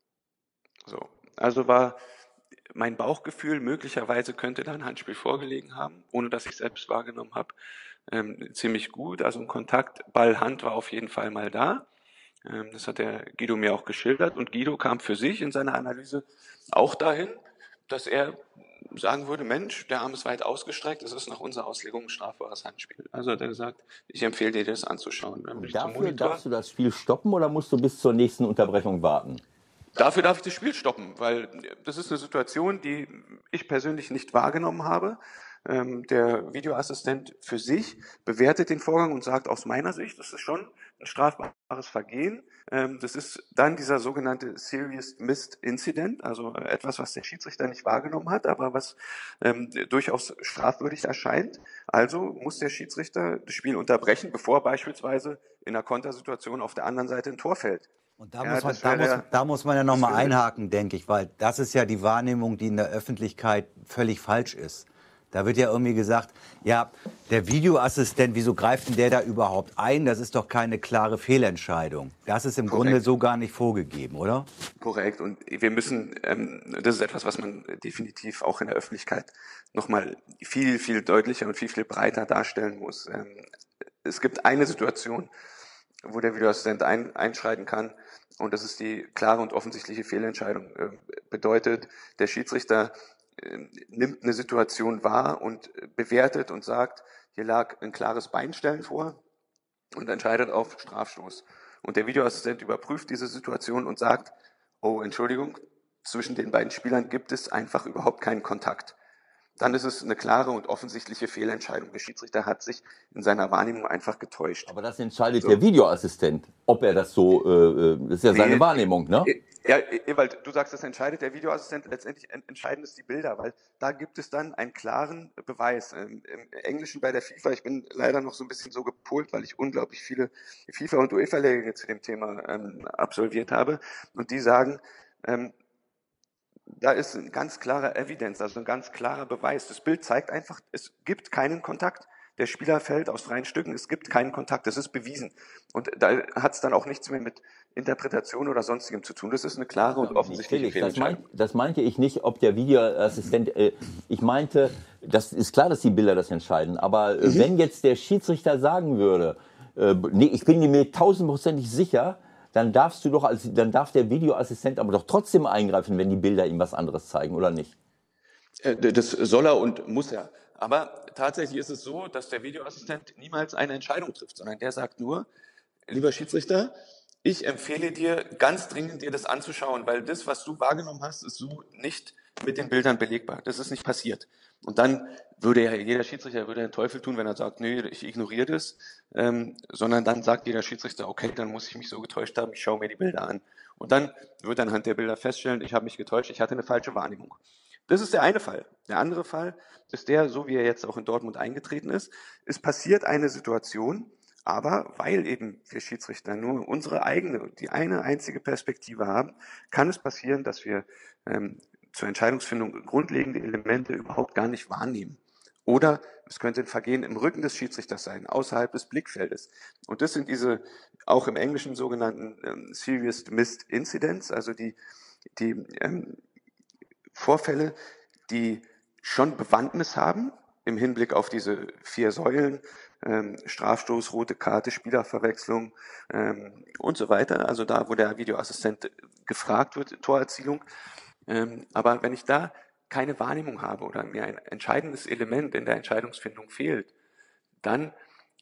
So, also war mein Bauchgefühl, möglicherweise könnte da ein Handspiel vorgelegen haben, ohne dass ich es selbst wahrgenommen habe, ähm, ziemlich gut. Also ein Kontakt, Ball, Hand war auf jeden Fall mal da. Das hat der Guido mir auch geschildert und Guido kam für sich in seiner Analyse auch dahin, dass er sagen würde, Mensch, der Arm ist weit ausgestreckt, das ist nach unserer Auslegung ein strafbares Handspiel. Also hat er gesagt, ich empfehle dir das anzuschauen. Dann bin ich zum Dafür Monitor. darfst du das Spiel stoppen oder musst du bis zur nächsten Unterbrechung warten? Dafür darf ich das Spiel stoppen, weil das ist eine Situation, die ich persönlich nicht wahrgenommen habe. Ähm, der Videoassistent für sich bewertet den Vorgang und sagt, aus meiner Sicht, das ist schon ein strafbares Vergehen. Ähm, das ist dann dieser sogenannte Serious Missed Incident, also etwas, was der Schiedsrichter nicht wahrgenommen hat, aber was ähm, durchaus strafwürdig erscheint. Also muss der Schiedsrichter das Spiel unterbrechen, bevor beispielsweise in einer Kontersituation auf der anderen Seite ein Tor fällt. Und da, Ja, muss man, das da, wäre- muss, da muss man ja nochmal das wäre- einhaken, denke ich, weil das ist ja die Wahrnehmung, die in der Öffentlichkeit völlig falsch ist. Da wird ja irgendwie gesagt, ja, der Videoassistent, wieso greift denn der da überhaupt ein? Das ist doch keine klare Fehlentscheidung. Das ist im Korrekt. Grunde so gar nicht vorgegeben, oder? Korrekt. Und wir müssen, ähm, das ist etwas, was man definitiv auch in der Öffentlichkeit nochmal viel, viel deutlicher und viel, viel breiter darstellen muss. Ähm, es gibt eine Situation, wo der Videoassistent ein, einschreiten kann. Und das ist die klare und offensichtliche Fehlentscheidung. Äh, bedeutet, der Schiedsrichter äh, nimmt eine Situation wahr und bewertet und sagt, hier lag ein klares Beinstellen vor und entscheidet auf Strafstoß. Und der Videoassistent überprüft diese Situation und sagt, oh, Entschuldigung, zwischen den beiden Spielern gibt es einfach überhaupt keinen Kontakt. Dann ist es eine klare und offensichtliche Fehlentscheidung. Der Schiedsrichter hat sich in seiner Wahrnehmung einfach getäuscht. Aber das entscheidet So. der Videoassistent, ob er das so, äh, das ist ja seine Nee. Wahrnehmung, ne? Ja, Ewald, du sagst, das entscheidet der Videoassistent, letztendlich entscheidend ist die Bilder, weil da gibt es dann einen klaren Beweis. Im Englischen bei der FIFA, ich bin leider noch so ein bisschen so gepolt, weil ich unglaublich viele FIFA- und UEFA-Lehrgänge zu dem Thema ähm, absolviert habe, und die sagen, ähm, da ist ein ganz klarer Evidenz, also ein ganz klarer Beweis. Das Bild zeigt einfach, es gibt keinen Kontakt. Der Spieler fällt aus freien Stücken, es gibt keinen Kontakt, das ist bewiesen. Und da hat es dann auch nichts mehr mit Interpretation oder sonstigem zu tun. Das ist eine klare und offensichtliche das, mein, Fehlentscheidung. das meinte ich nicht, ob der Videoassistent, äh, ich meinte, das ist klar, dass die Bilder das entscheiden, aber äh, mhm. wenn jetzt der Schiedsrichter sagen würde, äh, nee, ich bin mir tausendprozentig sicher, dann darfst du doch als, dann darf der Videoassistent aber doch trotzdem eingreifen, wenn die Bilder ihm was anderes zeigen, oder nicht? Das soll er und muss er. Aber tatsächlich ist es so, dass der Videoassistent niemals eine Entscheidung trifft, sondern der sagt nur, lieber Schiedsrichter, ich empfehle dir ganz dringend, dir das anzuschauen, weil das, was du wahrgenommen hast, ist so nicht mit den Bildern belegbar. Das ist nicht passiert. Und dann würde ja jeder Schiedsrichter würde den Teufel tun, wenn er sagt, nee, ich ignoriere das, ähm, sondern dann sagt jeder Schiedsrichter, okay, dann muss ich mich so getäuscht haben, ich schaue mir die Bilder an. Und dann wird anhand der Bilder feststellen, ich habe mich getäuscht, ich hatte eine falsche Wahrnehmung. Das ist der eine Fall. Der andere Fall ist der, so wie er jetzt auch in Dortmund eingetreten ist. Es passiert eine Situation, aber weil eben wir Schiedsrichter nur unsere eigene, die eine einzige Perspektive haben, kann es passieren, dass wir ähm, zur Entscheidungsfindung grundlegende Elemente überhaupt gar nicht wahrnehmen. Oder es könnte ein Vergehen im Rücken des Schiedsrichters sein, außerhalb des Blickfeldes. Und das sind diese auch im Englischen sogenannten ähm, Serious Missed Incidents, also die, die ähm, Vorfälle, die schon Bewandtnis haben im Hinblick auf diese vier Säulen, ähm, Strafstoß, rote Karte, Spielerverwechslung ähm, und so weiter. Also da, wo der Videoassistent gefragt wird, Torerzielung. Ähm, aber wenn ich da keine Wahrnehmung habe oder mir ein entscheidendes Element in der Entscheidungsfindung fehlt, dann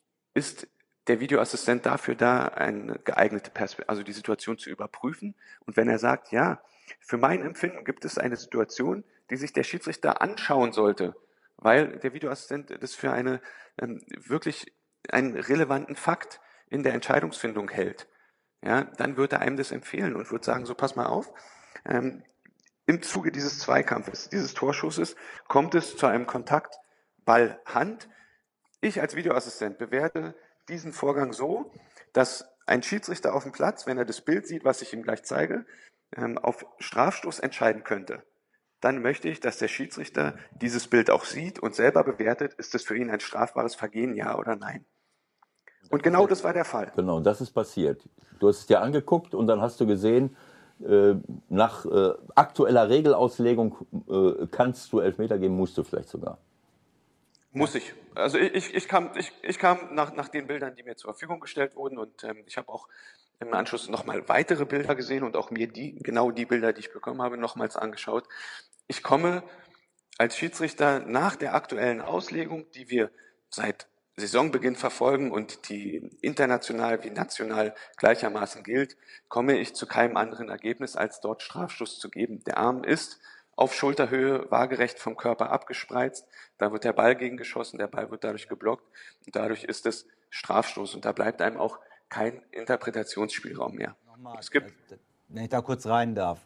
ist der Videoassistent dafür da, eine geeignete Perspektive, also die Situation zu überprüfen. Und wenn er sagt, ja, für mein Empfinden gibt es eine Situation, die sich der Schiedsrichter anschauen sollte, weil der Videoassistent das für eine ähm, wirklich einen relevanten Fakt in der Entscheidungsfindung hält, ja, dann wird er einem das empfehlen und wird sagen, so pass mal auf, ähm, im Zuge dieses Zweikampfes, dieses Torschusses, kommt es zu einem Kontakt Ball-Hand. Ich als Videoassistent bewerte diesen Vorgang so, dass ein Schiedsrichter auf dem Platz, wenn er das Bild sieht, was ich ihm gleich zeige, auf Strafstoß entscheiden könnte. Dann möchte ich, dass der Schiedsrichter dieses Bild auch sieht und selber bewertet, ist es für ihn ein strafbares Vergehen, ja oder nein. Und genau das war der Fall. Genau, das ist passiert. Du hast es dir angeguckt und dann hast du gesehen, äh, nach äh, aktueller Regelauslegung äh, kannst du Elfmeter geben, musst du vielleicht sogar. Muss ich. Also ich, ich kam, ich, ich kam nach, nach den Bildern, die mir zur Verfügung gestellt wurden, und ähm, ich habe auch im Anschluss nochmal weitere Bilder gesehen und auch mir die, genau die Bilder, die ich bekommen habe, nochmals angeschaut. Ich komme als Schiedsrichter nach der aktuellen Auslegung, die wir seit Saisonbeginn verfolgen und die international wie national gleichermaßen gilt, komme ich zu keinem anderen Ergebnis, als dort Strafstoß zu geben. Der Arm ist auf Schulterhöhe waagerecht vom Körper abgespreizt, da wird der Ball gegengeschossen, der Ball wird dadurch geblockt und dadurch ist es Strafstoß und da bleibt einem auch kein Interpretationsspielraum mehr. Nochmal, es gibt, wenn ich da kurz rein darf,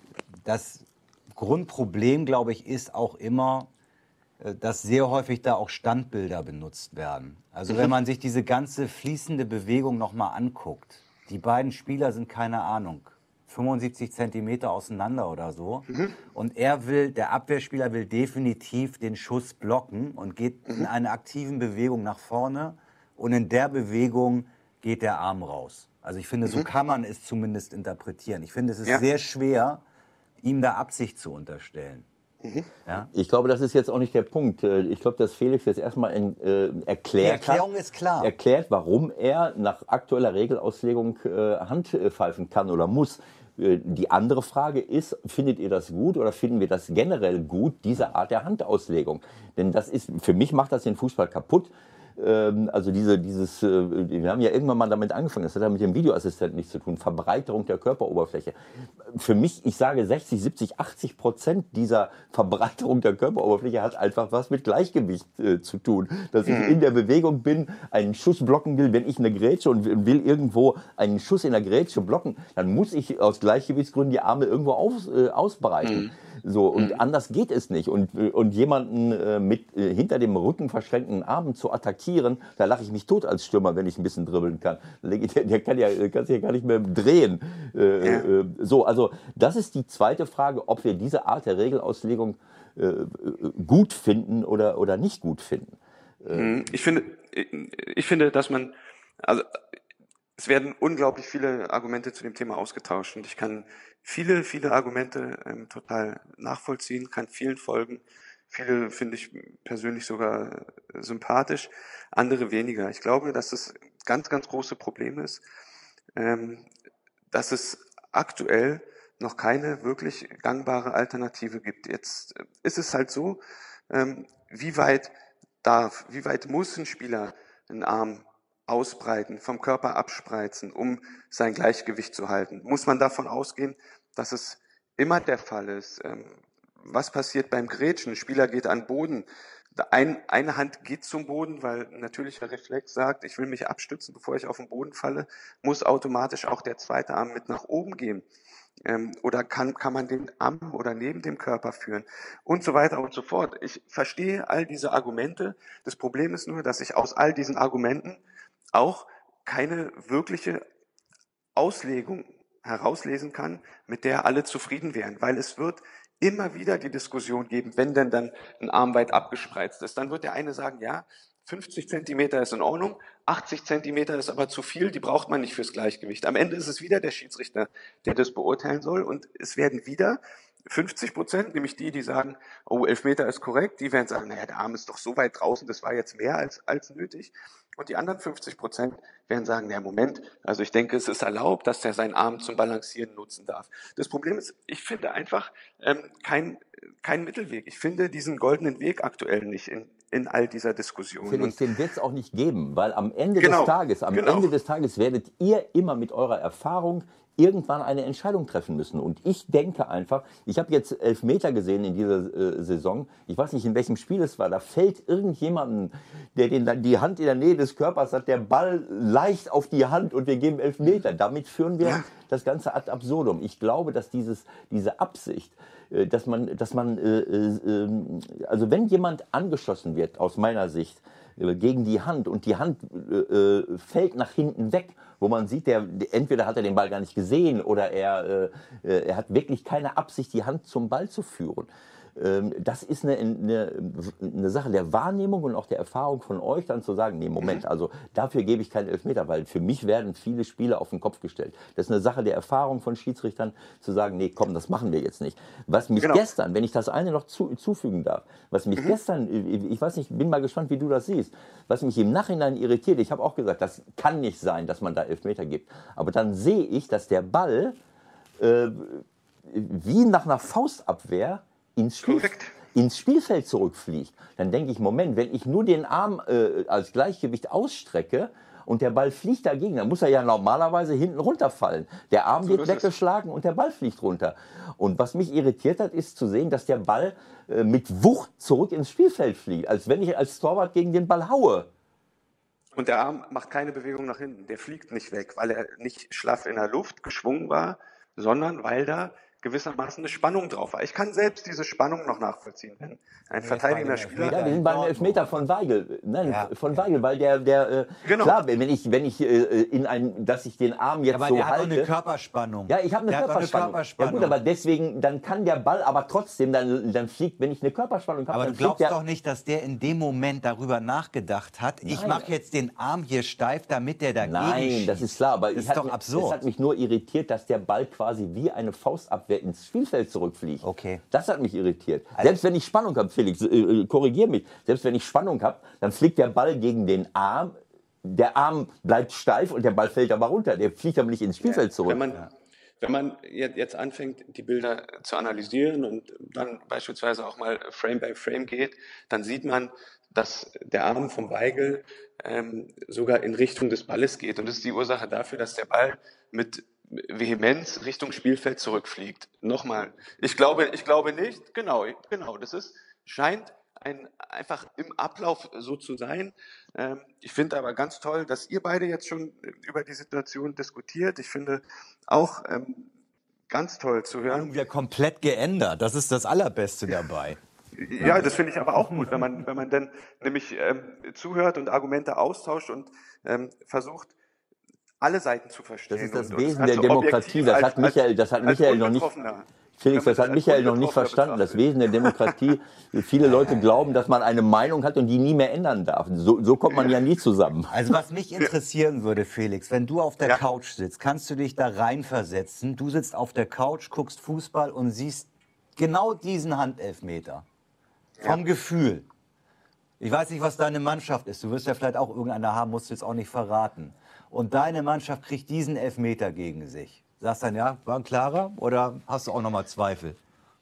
das Grundproblem, glaube ich, ist auch immer, dass sehr häufig da auch Standbilder benutzt werden. Also wenn man sich diese ganze fließende Bewegung nochmal anguckt, die beiden Spieler sind, keine Ahnung, fünfundsiebzig Zentimeter auseinander oder so. Mhm. Und er will, der Abwehrspieler will definitiv den Schuss blocken und geht mhm. in einer aktiven Bewegung nach vorne. Und in der Bewegung geht der Arm raus. Also ich finde, mhm. so kann man es zumindest interpretieren. Ich finde, es ist ja. sehr schwer, ihm da Absicht zu unterstellen. Mhm. Ja? Ich glaube, das ist jetzt auch nicht der Punkt. Ich glaube, dass Felix jetzt erstmal äh, erklärt Die Erklärung hat, ist klar. erklärt, warum er nach aktueller Regelauslegung äh, Hand äh, pfeifen kann oder muss. Äh, die andere Frage ist, findet ihr das gut oder finden wir das generell gut, diese Art der Handauslegung? Denn das ist, für mich macht das den Fußball kaputt. ähm, also diese, dieses, äh, wir haben ja irgendwann mal damit angefangen, das hat ja mit dem Videoassistenten nichts zu tun, Verbreiterung der Körperoberfläche. Für mich, ich sage sechzig, siebzig, achtzig Prozent dieser Verbreiterung der Körperoberfläche hat einfach was mit Gleichgewicht äh, zu tun. Dass ich in der Bewegung bin, einen Schuss blocken will, wenn ich eine Grätsche und will irgendwo einen Schuss in der Grätsche blocken, dann muss ich aus Gleichgewichtsgründen die Arme irgendwo aus, äh, ausbreiten. Mhm. So, und mhm. anders geht es nicht. Und, und jemanden äh, mit äh, hinter dem Rücken verschränkten Armen zu attackieren, da lache ich mich tot als Stürmer, wenn ich ein bisschen dribbeln kann. Der, der kann ja, kann sich ja gar nicht mehr drehen. Äh, ja. äh, so, also das ist die zweite Frage, ob wir diese Art der Regelauslegung äh, gut finden oder, oder nicht gut finden. Äh, ich finde, ich finde, dass man, also es werden unglaublich viele Argumente zu dem Thema ausgetauscht und ich kann viele, viele Argumente ähm, total nachvollziehen, kann vielen folgen. Viele finde ich persönlich sogar sympathisch, andere weniger. Ich glaube, dass das ganz, ganz große Problem ist, ähm, dass es aktuell noch keine wirklich gangbare Alternative gibt. Jetzt ist es halt so, ähm, wie weit darf, wie weit muss ein Spieler einen Arm ausbreiten, vom Körper abspreizen, um sein Gleichgewicht zu halten? Muss man davon ausgehen, dass es immer der Fall ist? Ähm, was passiert beim Grätschen? Ein Spieler geht an den Boden. Ein, eine Hand geht zum Boden, weil ein natürlicher Reflex sagt, ich will mich abstützen, bevor ich auf den Boden falle, muss automatisch auch der zweite Arm mit nach oben gehen. Ähm, oder kann, kann man den am oder neben dem Körper führen und so weiter und so fort. Ich verstehe all diese Argumente. Das Problem ist nur, dass ich aus all diesen Argumenten auch keine wirkliche Auslegung herauslesen kann, mit der alle zufrieden wären, weil es wird immer wieder die Diskussion geben, wenn denn dann ein Arm weit abgespreizt ist, dann wird der eine sagen, ja, fünfzig Zentimeter ist in Ordnung, achtzig Zentimeter ist aber zu viel, die braucht man nicht fürs Gleichgewicht. Am Ende ist es wieder der Schiedsrichter, der das beurteilen soll und es werden wieder fünfzig Prozent, nämlich die, die sagen, oh, Elfmeter ist korrekt, die werden sagen, naja, der Arm ist doch so weit draußen, das war jetzt mehr als, als nötig. Und die anderen fünfzig Prozent werden sagen, naja, Moment, also ich denke, es ist erlaubt, dass der seinen Arm zum Balancieren nutzen darf. Das Problem ist, ich finde einfach ähm, kein, kein Mittelweg. Ich finde diesen goldenen Weg aktuell nicht in, in all dieser Diskussion. Felix, den wird es auch nicht geben, weil am Ende genau, des Tages, am genau. Ende des Tages werdet ihr immer mit eurer Erfahrung irgendwann eine Entscheidung treffen müssen. Und ich denke einfach, ich habe jetzt Elfmeter gesehen in dieser äh, Saison, ich weiß nicht, in welchem Spiel es war, da fällt irgendjemanden, der den, die Hand in der Nähe des Körpers hat, der Ball leicht auf die Hand und wir geben Elfmeter. Damit führen wir ja. das Ganze ad absurdum. Ich glaube, dass dieses, diese Absicht, äh, dass man, dass man äh, äh, also wenn jemand angeschossen wird, aus meiner Sicht, äh, gegen die Hand und die Hand äh, fällt nach hinten weg, wo man sieht, der, entweder hat er den Ball gar nicht gesehen oder er, äh, er hat wirklich keine Absicht, die Hand zum Ball zu führen. Ähm, das ist eine, eine, eine Sache der Wahrnehmung und auch der Erfahrung von euch, dann zu sagen, nee, Moment, also dafür gebe ich keinen Elfmeter, weil für mich werden viele Spiele auf den Kopf gestellt. Das ist eine Sache der Erfahrung von Schiedsrichtern, zu sagen, nee, komm, das machen wir jetzt nicht. Was mich genau. gestern, wenn ich das eine noch zu, zufügen darf, was mich mhm. gestern, ich weiß nicht, bin mal gespannt, wie du das siehst, was mich im Nachhinein irritiert, ich habe auch gesagt, das kann nicht sein, dass man da Elfmeter gibt, aber dann sehe ich, dass der Ball äh, wie nach einer Faustabwehr ins, Spiel, ins Spielfeld zurückfliegt. Dann denke ich, Moment, wenn ich nur den Arm äh, als Gleichgewicht ausstrecke und der Ball fliegt dagegen, dann muss er ja normalerweise hinten runterfallen. Der Arm so wird weggeschlagen und der Ball fliegt runter. Und was mich irritiert hat, ist zu sehen, dass der Ball äh, mit Wucht zurück ins Spielfeld fliegt, als wenn ich als Torwart gegen den Ball haue. Und der Arm macht keine Bewegung nach hinten, der fliegt nicht weg, weil er nicht schlaff in der Luft geschwungen war, sondern weil da gewissermaßen eine Spannung drauf war. Ich kann selbst diese Spannung noch nachvollziehen, wenn ein verteidigender Spieler... Ja, wir sind beim Elfmeter von Weigel. Nein, ja. von Weigel, weil der, der äh, genau. klar, wenn ich, wenn ich äh, in ein, dass ich den Arm jetzt aber so der halte... hat eine Körperspannung. Ja, ich habe eine, Körperspannung. eine Körperspannung. Ja gut, aber deswegen, dann kann der Ball aber trotzdem, dann, dann fliegt, wenn ich eine Körperspannung habe... Aber dann du glaubst der, doch nicht, dass der in dem Moment darüber nachgedacht hat, Nein. ich mache jetzt den Arm hier steif, damit der dagegen Nein, schießt. das ist klar, aber das ich ist doch mich, absurd. Es hat mich nur irritiert, dass der Ball quasi wie eine Faustabwehr ins Spielfeld zurückfliegt. Okay. Das hat mich irritiert. Also selbst wenn ich Spannung habe, Felix, äh, korrigier mich, selbst wenn ich Spannung habe, dann fliegt der Ball gegen den Arm, der Arm bleibt steif und der Ball fällt aber runter. Der fliegt aber nicht ins Spielfeld ja, zurück. Wenn man, ja. wenn man jetzt anfängt, die Bilder zu analysieren und dann beispielsweise auch mal Frame by Frame geht, dann sieht man, dass der Arm vom Weigl ähm, sogar in Richtung des Balles geht. Und das ist die Ursache dafür, dass der Ball mit Vehemenz Richtung Spielfeld zurückfliegt. Nochmal, ich glaube, ich glaube nicht, genau, genau, das ist, scheint ein, einfach im Ablauf so zu sein. Ähm, ich finde aber ganz toll, dass ihr beide jetzt schon über die Situation diskutiert. Ich finde auch ähm, ganz toll zu hören. Wir komplett geändert. Das ist das Allerbeste dabei. Ja, das finde ich aber auch gut, wenn man, wenn man dann nämlich ähm, zuhört und Argumente austauscht und ähm, versucht, alle Seiten zu verstehen. Das ist das und, Wesen und der so Demokratie. Das als, hat Michael, das hat Michael noch nicht. Felix, das hat Michael noch nicht verstanden. Das Wesen der Demokratie. Viele Leute glauben, dass man eine Meinung hat und die nie mehr ändern darf. So, so kommt man ja nie zusammen. Also was mich interessieren würde, Felix, wenn du auf der Ja. Couch sitzt, kannst du dich da reinversetzen. Du sitzt auf der Couch, guckst Fußball und siehst genau diesen Handelfmeter. Vom Gefühl. Ich weiß nicht, was deine Mannschaft ist. Du wirst ja vielleicht auch irgendeine haben, musst du jetzt auch nicht verraten. Und deine Mannschaft kriegt diesen Elfmeter gegen sich. Sagst dann, ja, war ein klarer? Oder hast du auch nochmal Zweifel?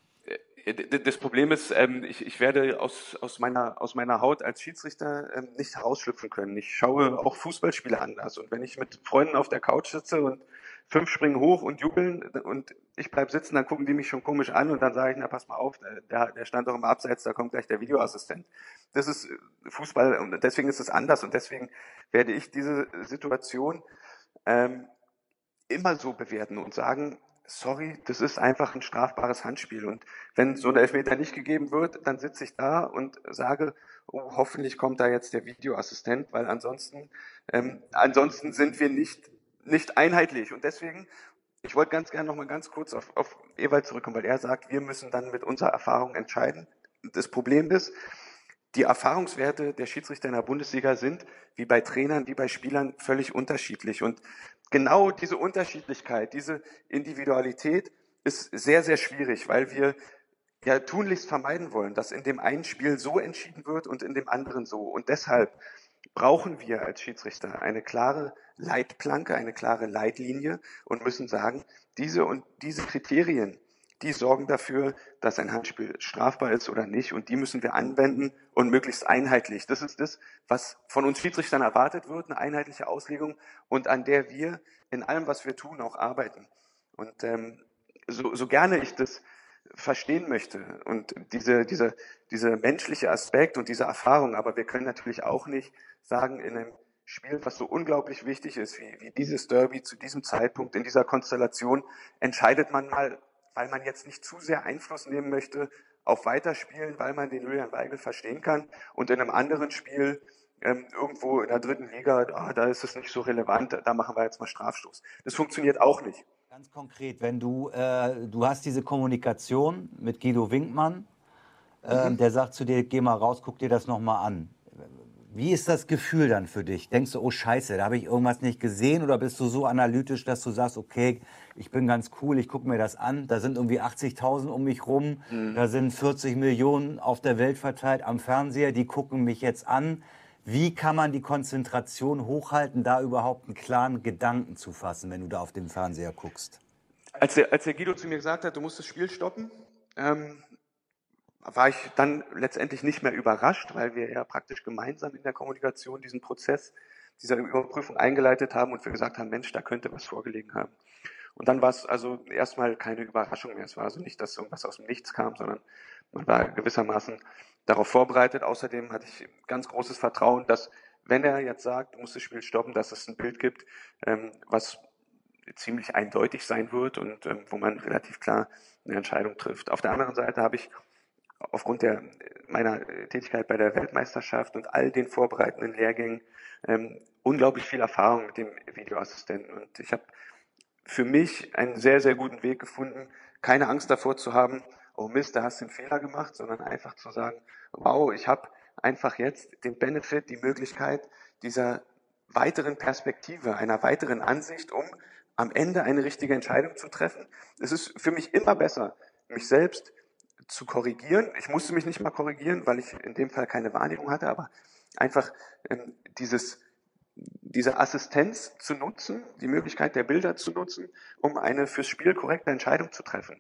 Das Problem ist, ähm, ich, ich werde aus, aus, meiner, aus meiner Haut als Schiedsrichter ähm, nicht herausschlüpfen können. Ich schaue auch Fußballspiele anders. Und wenn ich mit Freunden auf der Couch sitze und fünf springen hoch und jubeln und ich bleib sitzen, dann gucken die mich schon komisch an und dann sage ich, na pass mal auf, der, der stand doch im Abseits, da kommt gleich der Videoassistent. Das ist Fußball und deswegen ist es anders und deswegen werde ich diese Situation ähm, immer so bewerten und sagen, sorry, das ist einfach ein strafbares Handspiel. Und wenn so ein Elfmeter nicht gegeben wird, dann sitze ich da und sage, oh, hoffentlich kommt da jetzt der Videoassistent, weil ansonsten, ähm, ansonsten sind wir nicht, nicht einheitlich. Und deswegen, ich wollte ganz gerne noch mal ganz kurz auf, auf Ewald zurückkommen, weil er sagt, wir müssen dann mit unserer Erfahrung entscheiden. Das Problem ist, die Erfahrungswerte der Schiedsrichter in der Bundesliga sind, wie bei Trainern, wie bei Spielern, völlig unterschiedlich. Und genau diese Unterschiedlichkeit, diese Individualität ist sehr, sehr schwierig, weil wir ja tunlichst vermeiden wollen, dass in dem einen Spiel so entschieden wird und in dem anderen so. Und deshalb brauchen wir als Schiedsrichter eine klare Leitplanke, eine klare Leitlinie und müssen sagen, diese und diese Kriterien, die sorgen dafür, dass ein Handspiel strafbar ist oder nicht. Und die müssen wir anwenden und möglichst einheitlich. Das ist das, was von uns Schiedsrichtern erwartet wird, eine einheitliche Auslegung und an der wir in allem, was wir tun, auch arbeiten. Und ähm, so, so gerne ich das verstehen möchte und diese, diese, diese menschliche Aspekt und diese Erfahrung, aber wir können natürlich auch nicht sagen, in einem Spiel, was so unglaublich wichtig ist, wie, wie dieses Derby zu diesem Zeitpunkt, in dieser Konstellation, entscheidet man mal, weil man jetzt nicht zu sehr Einfluss nehmen möchte auf Weiterspielen, weil man den Julian Weigl verstehen kann. Und in einem anderen Spiel, ähm, irgendwo in der dritten Liga, ah, da ist es nicht so relevant, da machen wir jetzt mal Strafstoß. Das funktioniert auch nicht. Ganz konkret, wenn du, äh, du hast diese Kommunikation mit Guido Winkmann, äh, mhm. der sagt zu dir, geh mal raus, guck dir das nochmal an. Wie ist das Gefühl dann für dich? Denkst du, oh Scheiße, da habe ich irgendwas nicht gesehen? Oder bist du so analytisch, dass du sagst, okay, ich bin ganz cool, ich gucke mir das an, da sind irgendwie achtzigtausend um mich rum, mhm. da sind vierzig Millionen auf der Welt verteilt am Fernseher, die gucken mich jetzt an. Wie kann man die Konzentration hochhalten, da überhaupt einen klaren Gedanken zu fassen, wenn du da auf dem Fernseher guckst? Als der, als der Guido zu mir gesagt hat, du musst das Spiel stoppen, ähm, war ich dann letztendlich nicht mehr überrascht, weil wir ja praktisch gemeinsam in der Kommunikation diesen Prozess dieser Überprüfung eingeleitet haben und wir gesagt haben, Mensch, da könnte was vorgelegen haben. Und dann war es also erstmal keine Überraschung mehr. Es war also nicht, dass irgendwas aus dem Nichts kam, sondern man war gewissermaßen darauf vorbereitet. Außerdem hatte ich ganz großes Vertrauen, dass, wenn er jetzt sagt, du musst das Spiel stoppen, dass es ein Bild gibt, ähm, was ziemlich eindeutig sein wird und ähm, wo man relativ klar eine Entscheidung trifft. Auf der anderen Seite habe ich aufgrund der, meiner Tätigkeit bei der Weltmeisterschaft und all den vorbereitenden Lehrgängen ähm, unglaublich viel Erfahrung mit dem Videoassistenten. Und ich habe für mich einen sehr, sehr guten Weg gefunden, keine Angst davor zu haben, oh Mist, da hast du einen Fehler gemacht, sondern einfach zu sagen, wow, ich habe einfach jetzt den Benefit, die Möglichkeit dieser weiteren Perspektive, einer weiteren Ansicht, um am Ende eine richtige Entscheidung zu treffen. Es ist für mich immer besser, mich selbst zu korrigieren. Ich musste mich nicht mal korrigieren, weil ich in dem Fall keine Wahrnehmung hatte, aber einfach ähm, dieses, diese Assistenz zu nutzen, die Möglichkeit der Bilder zu nutzen, um eine fürs Spiel korrekte Entscheidung zu treffen.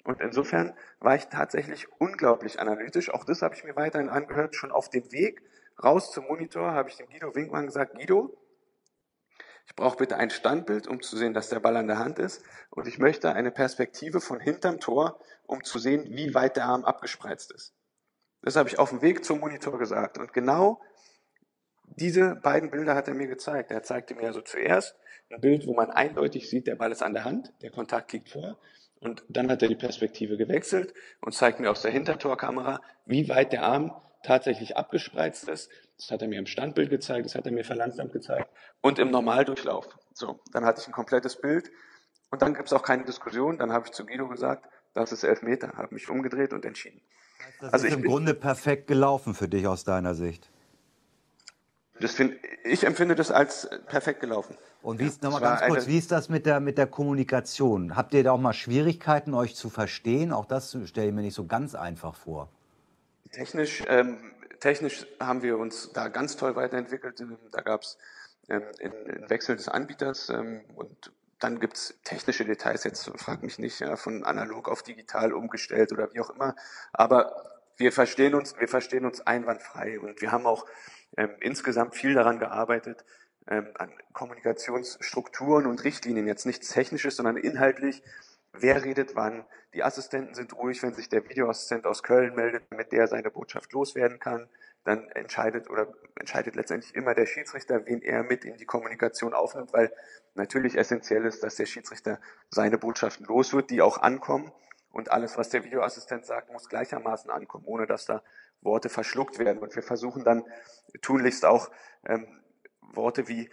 Und insofern war ich tatsächlich unglaublich analytisch. Auch das habe ich mir weiterhin angehört. Schon auf dem Weg raus zum Monitor habe ich dem Guido Winkmann gesagt, Guido, ich brauche bitte ein Standbild, um zu sehen, dass der Ball an der Hand ist. Und ich möchte eine Perspektive von hinterm Tor, um zu sehen, wie weit der Arm abgespreizt ist. Das habe ich auf dem Weg zum Monitor gesagt. Und genau diese beiden Bilder hat er mir gezeigt. Er zeigte mir also zuerst ein Bild, wo man eindeutig sieht, der Ball ist an der Hand, der Kontakt liegt vor. Und dann hat er die Perspektive gewechselt und zeigt mir aus der Hintertorkamera, wie weit der Arm tatsächlich abgespreizt ist. Das hat er mir im Standbild gezeigt, das hat er mir verlangsamt gezeigt und im Normaldurchlauf. So, dann hatte ich ein komplettes Bild und dann gibt es auch keine Diskussion. Dann habe ich zu Guido gesagt, das ist Elfmeter, habe mich umgedreht und entschieden. Das Also ist ich im bin- Grunde perfekt gelaufen für dich aus deiner Sicht. Das find, ich empfinde das als perfekt gelaufen. Und wie ist, noch mal Das war ganz kurz, eine- wie ist das mit der, mit der Kommunikation? Habt ihr da auch mal Schwierigkeiten, euch zu verstehen? Auch das stelle ich mir nicht so ganz einfach vor. Technisch, ähm, technisch haben wir uns da ganz toll weiterentwickelt. Da gab es ähm, einen Wechsel des Anbieters ähm, und dann gibt es technische Details, jetzt frag mich nicht, ja, von analog auf digital umgestellt oder wie auch immer. Aber wir verstehen uns, wir verstehen uns einwandfrei und wir haben auch ähm, insgesamt viel daran gearbeitet, ähm, an Kommunikationsstrukturen und Richtlinien, jetzt nichts Technisches, sondern inhaltlich. Wer redet wann? Die Assistenten sind ruhig, wenn sich der Videoassistent aus Köln meldet, damit der seine Botschaft loswerden kann. Dann entscheidet oder entscheidet letztendlich immer der Schiedsrichter, wen er mit in die Kommunikation aufnimmt, weil natürlich essentiell ist, dass der Schiedsrichter seine Botschaften los wird, die auch ankommen. Und alles, was der Videoassistent sagt, muss gleichermaßen ankommen, ohne dass da Worte verschluckt werden. Und wir versuchen dann tunlichst auch ähm, Worte wie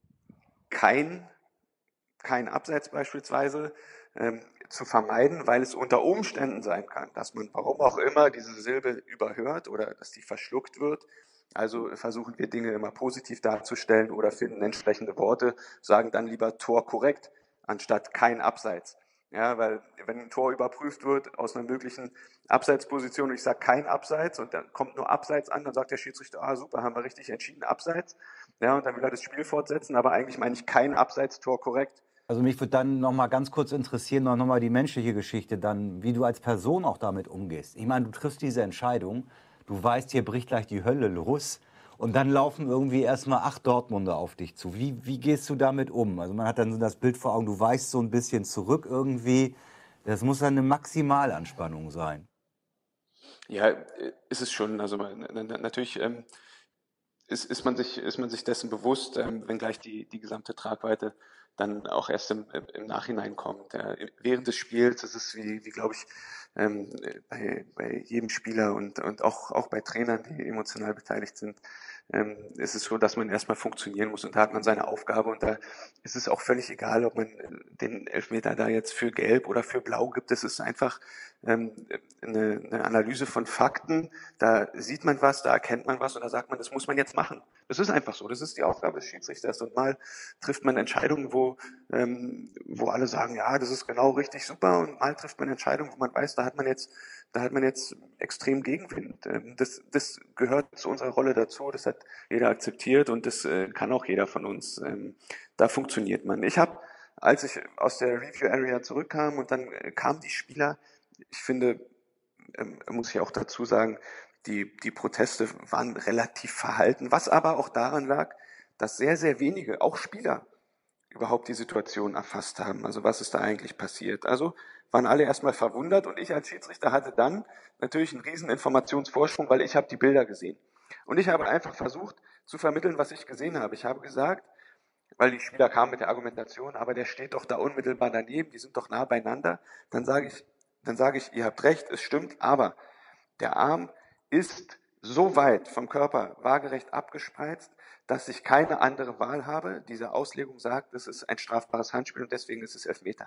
kein, kein Abseits beispielsweise ähm, zu vermeiden, weil es unter Umständen sein kann, dass man, warum auch immer, diese Silbe überhört oder dass die verschluckt wird. Also versuchen wir Dinge immer positiv darzustellen oder finden entsprechende Worte, sagen dann lieber Tor korrekt, anstatt kein Abseits. Ja, weil wenn ein Tor überprüft wird aus einer möglichen Abseitsposition und ich sage kein Abseits und dann kommt nur Abseits an, dann sagt der Schiedsrichter, ah super, haben wir richtig entschieden, Abseits. Ja, und dann will er das Spiel fortsetzen, aber eigentlich meine ich kein Abseits, Tor korrekt. Also mich würde dann noch mal ganz kurz interessieren, noch mal die menschliche Geschichte dann, wie du als Person auch damit umgehst. Ich meine, du triffst diese Entscheidung, du weißt, hier bricht gleich die Hölle los und dann laufen irgendwie erstmal acht Dortmunder auf dich zu. Wie, wie gehst du damit um? Also man hat dann so das Bild vor Augen, du weichst so ein bisschen zurück irgendwie. Das muss dann eine Maximalanspannung sein. Ja, ist es schon. Also man, natürlich ähm, ist, ist, man sich, ist man sich dessen bewusst, ähm, wenngleich die, die gesamte Tragweite dann auch erst im, im Nachhinein kommt. Ja, während des Spiels ist es wie, wie glaube ich, ähm, bei, bei jedem Spieler und, und auch, auch bei Trainern, die emotional beteiligt sind, ähm, ist es so, dass man erstmal funktionieren muss und da hat man seine Aufgabe und da ist es auch völlig egal, ob man den Elfmeter da jetzt für gelb oder für blau gibt. Es ist einfach ähm, eine, eine Analyse von Fakten. Da sieht man was, da erkennt man was und da sagt man, das muss man jetzt machen. Das ist einfach so. Das ist die Aufgabe des Schiedsrichters. Und mal trifft man Entscheidungen, wo, ähm, wo alle sagen, ja, das ist genau richtig, super. Und mal trifft man Entscheidungen, wo man weiß, da hat man jetzt, da hat man jetzt extrem Gegenwind. Ähm, das, das gehört zu unserer Rolle dazu. Das hat jeder akzeptiert und das äh, kann auch jeder von uns. Ähm, da funktioniert man. Ich habe, als ich aus der Review Area zurückkam und dann äh, kamen die Spieler, ich finde, ähm, muss ich auch dazu sagen, die, die Proteste waren relativ verhalten, was aber auch daran lag, dass sehr, sehr wenige, auch Spieler, überhaupt die Situation erfasst haben. Also was ist da eigentlich passiert? Also waren alle erstmal verwundert und ich als Schiedsrichter hatte dann natürlich einen riesen Informationsvorsprung, weil ich habe die Bilder gesehen. Und ich habe einfach versucht zu vermitteln, was ich gesehen habe. Ich habe gesagt, weil die Spieler kamen mit der Argumentation, aber der steht doch da unmittelbar daneben, die sind doch nah beieinander. Dann sage ich, dann sage ich, ihr habt recht, es stimmt, aber der Arm ist so weit vom Körper waagerecht abgespreizt, dass ich keine andere Wahl habe. Diese Auslegung sagt, es ist ein strafbares Handspiel und deswegen ist es Elfmeter.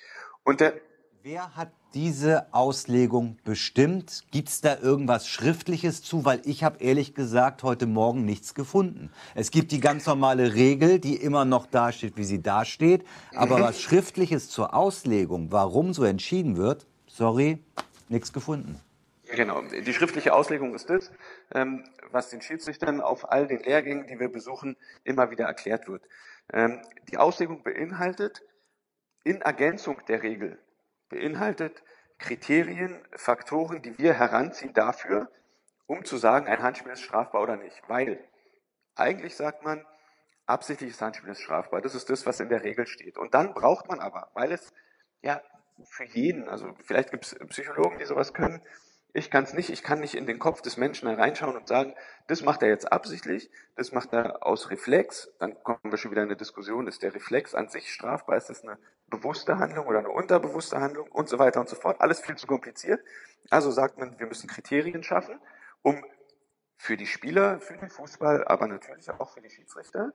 Und der Wer hat diese Auslegung bestimmt? Gibt es da irgendwas Schriftliches zu? Weil ich habe ehrlich gesagt heute Morgen nichts gefunden. Es gibt die ganz normale Regel, die immer noch dasteht, wie sie dasteht. Aber was Schriftliches zur Auslegung, warum so entschieden wird, sorry, nichts gefunden. Genau, die schriftliche Auslegung ist das, ähm, was den Schiedsrichtern auf all den Lehrgängen, die wir besuchen, immer wieder erklärt wird. Ähm, die Auslegung beinhaltet, in Ergänzung der Regel, beinhaltet Kriterien, Faktoren, die wir heranziehen dafür, um zu sagen, ein Handspiel ist strafbar oder nicht. Weil eigentlich sagt man, absichtliches Handspiel ist strafbar. Das ist das, was in der Regel steht. Und dann braucht man aber, weil es ja für jeden, also vielleicht gibt es Psychologen, die sowas können, ich kann es nicht, ich kann nicht in den Kopf des Menschen hereinschauen und sagen, das macht er jetzt absichtlich, das macht er aus Reflex, dann kommen wir schon wieder in eine Diskussion, ist der Reflex an sich strafbar, ist das eine bewusste Handlung oder eine unterbewusste Handlung und so weiter und so fort, alles viel zu kompliziert. Also sagt man, wir müssen Kriterien schaffen, um für die Spieler, für den Fußball, aber natürlich auch für die Schiedsrichter,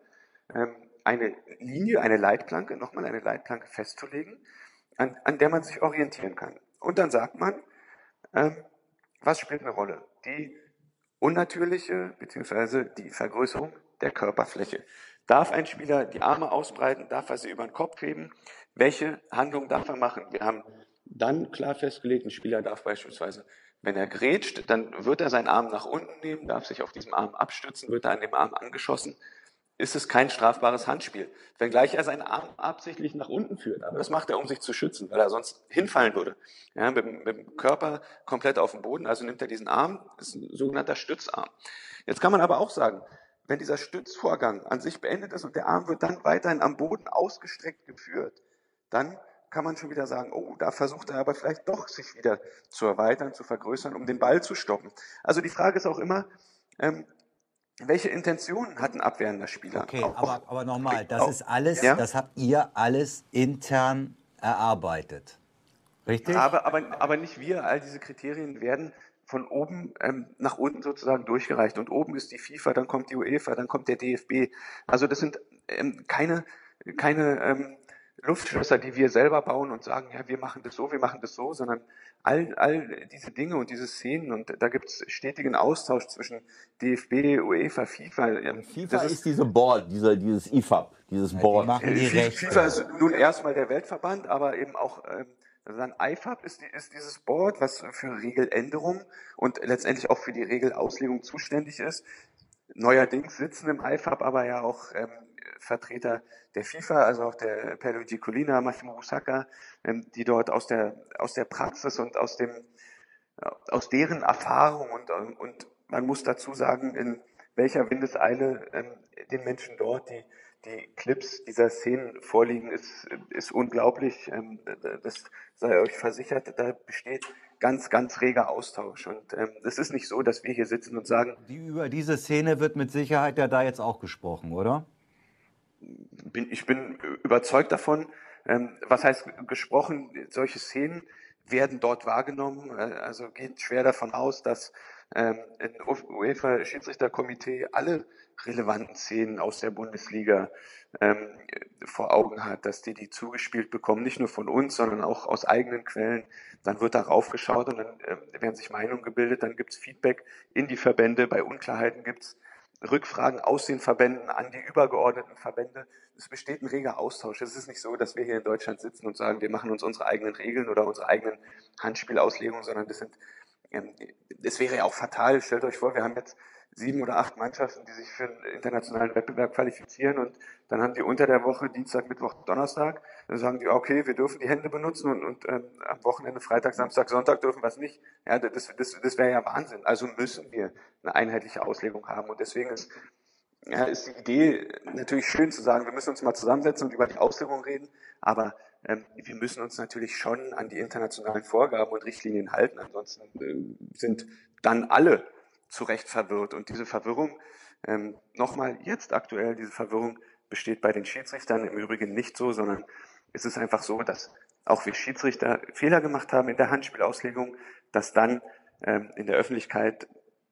eine Linie, eine Leitplanke, nochmal eine Leitplanke festzulegen, an, an der man sich orientieren kann. Und dann sagt man, ähm, was spielt eine Rolle? Die unnatürliche bzw. die Vergrößerung der Körperfläche. Darf ein Spieler die Arme ausbreiten? Darf er sie über den Kopf heben? Welche Handlung darf er machen? Wir haben dann klar festgelegt, ein Spieler darf beispielsweise, wenn er grätscht, dann wird er seinen Arm nach unten nehmen, darf sich auf diesem Arm abstützen, wird er an dem Arm angeschossen, ist es kein strafbares Handspiel. Wenngleich er seinen Arm absichtlich nach unten führt. Aber das macht er, um sich zu schützen, weil er sonst hinfallen würde. Ja, mit, mit dem Körper komplett auf dem Boden, also nimmt er diesen Arm, das ist ein sogenannter Stützarm. Jetzt kann man aber auch sagen, wenn dieser Stützvorgang an sich beendet ist und der Arm wird dann weiterhin am Boden ausgestreckt geführt, dann kann man schon wieder sagen, oh, da versucht er aber vielleicht doch, sich wieder zu erweitern, zu vergrößern, um den Ball zu stoppen. Also die Frage ist auch immer, ähm, welche Intentionen hat ein abwehrender Spieler? Okay, auch, aber, aber nochmal, das auch, ist alles, ja? das habt ihr alles intern erarbeitet. Richtig? Aber, aber, aber nicht wir, all diese Kriterien werden von oben ähm, nach unten sozusagen durchgereicht. Und oben ist die FIFA, dann kommt die UEFA, dann kommt der D F B. Also das sind ähm, keine, keine ähm, Luftschlösser, die wir selber bauen und sagen, ja, wir machen das so, wir machen das so, sondern all, all diese Dinge und diese Szenen, und da gibt es stetigen Austausch zwischen D F B, UEFA, FIFA. Ähm, FIFA das ist, ist diese Board, dieser, dieses I F A B, dieses Ja, die Board. machen die Rechte. FIFA ist nun erstmal der Weltverband, aber eben auch ähm, dann I F A B ist, die, ist dieses Board, was für Regeländerungen und letztendlich auch für die Regelauslegung zuständig ist. Neuerdings sitzen im I F A B aber ja auch ähm, Vertreter der FIFA, also auch der Pierluigi Collina, Massimo Busacca, ähm, die dort aus der aus der Praxis und aus dem aus deren Erfahrung und und man muss dazu sagen, in welcher Windeseile ähm, den Menschen dort die die Clips dieser Szenen vorliegen, ist ist unglaublich. Ähm, das sei euch versichert, da besteht ganz, ganz reger Austausch. Und ähm, es ist nicht so, dass wir hier sitzen und sagen, Die, über diese Szene wird mit Sicherheit ja da jetzt auch gesprochen, oder? bin, ich bin überzeugt davon, ähm, was heißt gesprochen, solche Szenen werden dort wahrgenommen. Äh, also geht schwer davon aus, dass ähm, ein UEFA-Schiedsrichterkomitee alle relevanten Szenen aus der Bundesliga ähm, vor Augen hat, dass die die zugespielt bekommen, nicht nur von uns, sondern auch aus eigenen Quellen. Dann wird darauf geschaut und dann äh, werden sich Meinungen gebildet, dann gibt es Feedback in die Verbände, bei Unklarheiten gibt es Rückfragen aus den Verbänden an die übergeordneten Verbände. Es besteht ein reger Austausch. Es ist nicht so, dass wir hier in Deutschland sitzen und sagen, wir machen uns unsere eigenen Regeln oder unsere eigenen Handspielauslegungen, sondern das sind, ähm, es wäre ja auch fatal. Stellt euch vor, wir haben jetzt sieben oder acht Mannschaften, die sich für einen internationalen Wettbewerb qualifizieren und dann haben die unter der Woche Dienstag, Mittwoch, Donnerstag, dann sagen die, okay, wir dürfen die Hände benutzen und, und ähm, am Wochenende, Freitag, Samstag, Sonntag dürfen wir es nicht. Ja, das, das, das wäre ja Wahnsinn. Also müssen wir eine einheitliche Auslegung haben und deswegen ist, ja, ist die Idee natürlich schön zu sagen, wir müssen uns mal zusammensetzen und über die Auslegung reden, aber ähm, wir müssen uns natürlich schon an die internationalen Vorgaben und Richtlinien halten, ansonsten äh, sind dann alle zu Recht verwirrt. Und diese Verwirrung, ähm, nochmal jetzt aktuell, diese Verwirrung besteht bei den Schiedsrichtern im Übrigen nicht so, sondern es ist einfach so, dass auch wir Schiedsrichter Fehler gemacht haben in der Handspielauslegung, dass dann ähm, in der Öffentlichkeit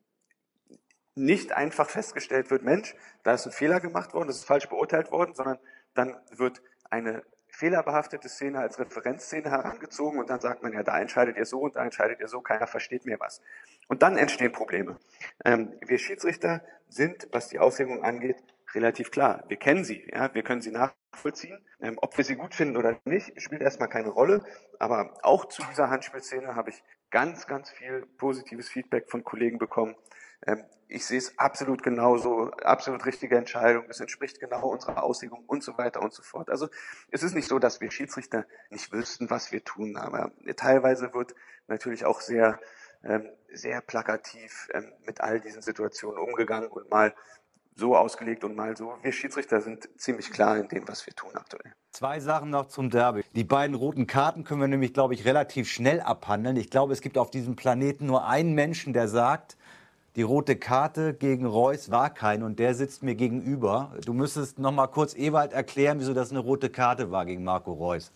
nicht einfach festgestellt wird, Mensch, da ist ein Fehler gemacht worden, das ist falsch beurteilt worden, sondern dann wird eine fehlerbehaftete Szene als Referenzszene herangezogen und dann sagt man, ja, da entscheidet ihr so und da entscheidet ihr so, keiner versteht mehr was. Und dann entstehen Probleme. Ähm, wir Schiedsrichter sind, was die Auslegung angeht, relativ klar. Wir kennen sie, ja, wir können sie nachvollziehen. Ähm, ob wir sie gut finden oder nicht, spielt erstmal keine Rolle. Aber auch zu dieser Handspielszene habe ich ganz, ganz viel positives Feedback von Kollegen bekommen. Ähm, ich sehe es absolut genauso, absolut richtige Entscheidung, es entspricht genau unserer Auslegung und so weiter und so fort. Also es ist nicht so, dass wir Schiedsrichter nicht wüssten, was wir tun, aber teilweise wird natürlich auch sehr, ähm, sehr plakativ ähm, mit all diesen Situationen umgegangen und mal so ausgelegt und mal so. Wir Schiedsrichter sind ziemlich klar in dem, was wir tun aktuell. Zwei Sachen noch zum Derby. Die beiden roten Karten können wir nämlich, glaube ich, relativ schnell abhandeln. Ich glaube, es gibt auf diesem Planeten nur einen Menschen, der sagt, die rote Karte gegen Reus war keine und der sitzt mir gegenüber. Du müsstest noch mal kurz Ewald erklären, wieso das eine rote Karte war gegen Marco Reus.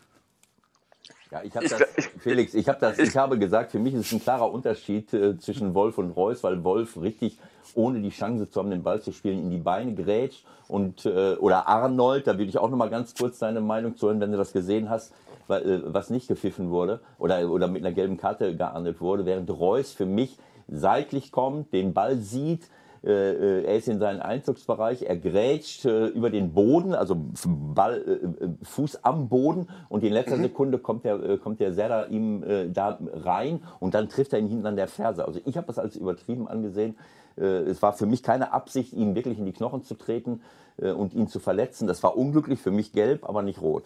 Ja, ich habe das, Felix, ich habe das, ich habe gesagt, für mich ist es ein klarer Unterschied äh, zwischen Wolf und Reus, weil Wolf richtig, ohne die Chance zu haben, den Ball zu spielen, in die Beine grätscht und äh, oder Arnold, da würde ich auch noch mal ganz kurz deine Meinung zu hören, wenn du das gesehen hast, weil, äh, was nicht gepfiffen wurde oder oder mit einer gelben Karte geahndet wurde, während Reus für mich seitlich kommt, den Ball sieht. Äh, er ist in seinem Einzugsbereich, er grätscht äh, über den Boden, also Ball, äh, Fuß am Boden und in letzter mhm. Sekunde kommt der, äh, kommt der Serdar ihm äh, da rein und dann trifft er ihn hinten an der Ferse. Also ich habe das als übertrieben angesehen. Äh, es war für mich keine Absicht, ihm wirklich in die Knochen zu treten äh, und ihn zu verletzen. Das war unglücklich, für mich gelb, aber nicht rot.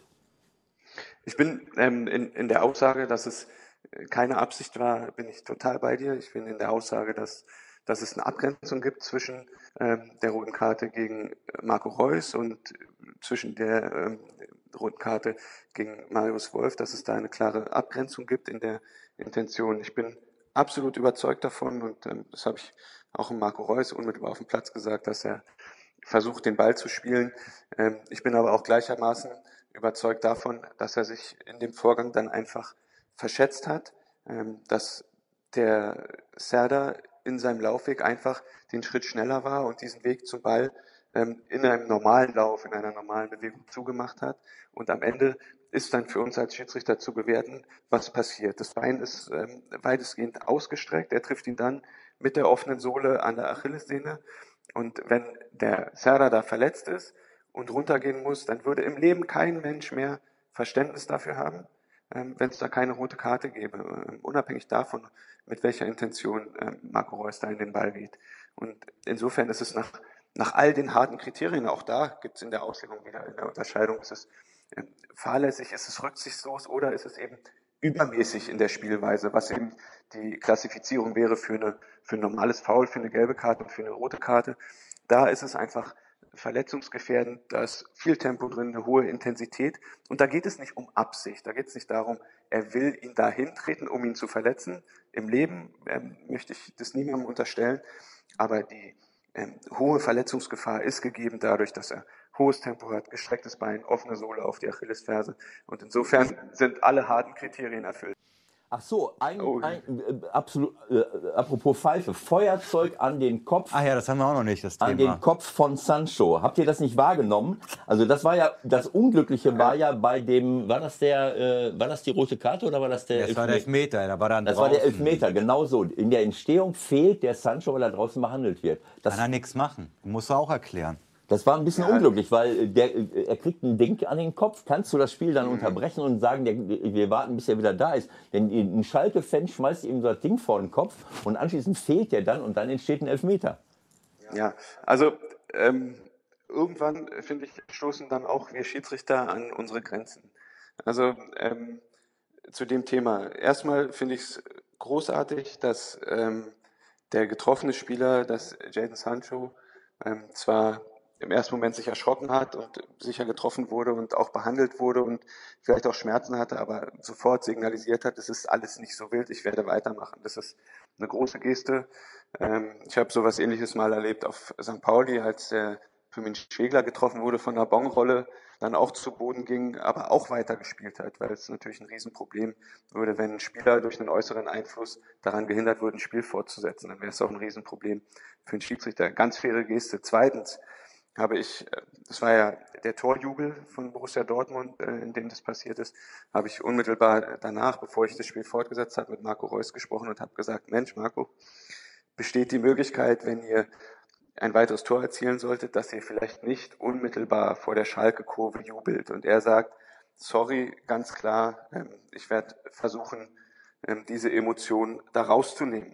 Ich bin ähm, in, in der Aussage, dass es keine Absicht war, bin ich total bei dir. Ich bin in der Aussage, dass dass es eine Abgrenzung gibt zwischen ähm, der roten Karte gegen Marco Reus und zwischen der ähm, roten Karte gegen Marius Wolf, dass es da eine klare Abgrenzung gibt in der Intention. Ich bin absolut überzeugt davon und ähm, das habe ich auch in Marco Reus unmittelbar auf dem Platz gesagt, dass er versucht, den Ball zu spielen. Ähm, ich bin aber auch gleichermaßen überzeugt davon, dass er sich in dem Vorgang dann einfach verschätzt hat, ähm, dass der Serdar in seinem Laufweg einfach den Schritt schneller war und diesen Weg zum Ball ähm, in einem normalen Lauf, in einer normalen Bewegung zugemacht hat. Und am Ende ist dann für uns als Schiedsrichter zu bewerten, was passiert. Das Bein ist ähm, weitestgehend ausgestreckt. Er trifft ihn dann mit der offenen Sohle an der Achillessehne. Und wenn der Serdar da verletzt ist und runtergehen muss, dann würde im Leben kein Mensch mehr Verständnis dafür haben, ähm, wenn es da keine rote Karte gäbe, äh, unabhängig davon, mit welcher Intention äh, Marco Reus da in den Ball geht. Und insofern ist es nach, nach all den harten Kriterien, auch da gibt es in der Auslegung wieder eine Unterscheidung, ist es äh, fahrlässig, ist es rücksichtslos oder ist es eben übermäßig in der Spielweise, was eben die Klassifizierung wäre für, eine, für ein normales Foul, für eine gelbe Karte und für eine rote Karte. Da ist es einfach verletzungsgefährdend, da ist viel Tempo drin, eine hohe Intensität. Und da geht es nicht um Absicht, da geht es nicht darum, er will ihn da hintreten, um ihn zu verletzen. Im Leben ähm, möchte ich das niemandem unterstellen, aber die ähm, hohe Verletzungsgefahr ist gegeben dadurch, dass er hohes Tempo hat, gestrecktes Bein, offene Sohle auf die Achillesferse. Und insofern sind alle harten Kriterien erfüllt. Ach so, ein, Oh. ein äh, absolut, äh, apropos Pfeife, Feuerzeug an den Kopf. Ach ja, das haben wir auch noch nicht, das An Thema. den Kopf von Sancho. Habt ihr das nicht wahrgenommen? Also das war ja, das Unglückliche war ja bei dem, war das der, äh, war das die rote Karte oder war das der Das war der Elfmeter, da war dann Das draußen. war der Elfmeter, genau so. In der Entstehung fehlt der Sancho, weil er draußen behandelt wird. Das, Kann er nichts machen. Muss er auch erklären. das war ein bisschen Ja. unglücklich, weil der, er kriegt einen Ding an den Kopf. Kannst du das Spiel dann unterbrechen und sagen, der, wir warten, bis er wieder da ist? Denn ein Schalke-Fan schmeißt ihm so das Ding vor den Kopf und anschließend fehlt der dann und dann entsteht ein Elfmeter. Ja, also ähm, irgendwann, finde ich, stoßen dann auch wir Schiedsrichter an unsere Grenzen. Also ähm, zu dem Thema. Erstmal finde ich es großartig, dass ähm, der getroffene Spieler, dass Jadon Sancho ähm, zwar im ersten Moment sich erschrocken hat und sicher getroffen wurde und auch behandelt wurde und vielleicht auch Schmerzen hatte, aber sofort signalisiert hat, es ist alles nicht so wild, ich werde weitermachen. Das ist eine große Geste. Ähm, ich habe sowas Ähnliches mal erlebt auf Sankt Pauli, als der Firmin Schwegler getroffen wurde von einer Bonrolle, dann auch zu Boden ging, aber auch weitergespielt hat, weil es natürlich ein Riesenproblem würde, wenn ein Spieler durch einen äußeren Einfluss daran gehindert würde, ein Spiel fortzusetzen. Dann wäre es auch ein Riesenproblem für einen Schiedsrichter. Ganz faire Geste. Zweitens habe ich, das war ja der Torjubel von Borussia Dortmund, in dem das passiert ist, habe ich unmittelbar danach, bevor ich das Spiel fortgesetzt habe, mit Marco Reus gesprochen und habe gesagt, Mensch Marco, besteht die Möglichkeit, wenn ihr ein weiteres Tor erzielen solltet, dass ihr vielleicht nicht unmittelbar vor der Schalke-Kurve jubelt. Und er sagt, sorry, ganz klar, ich werde versuchen, diese Emotion da rauszunehmen.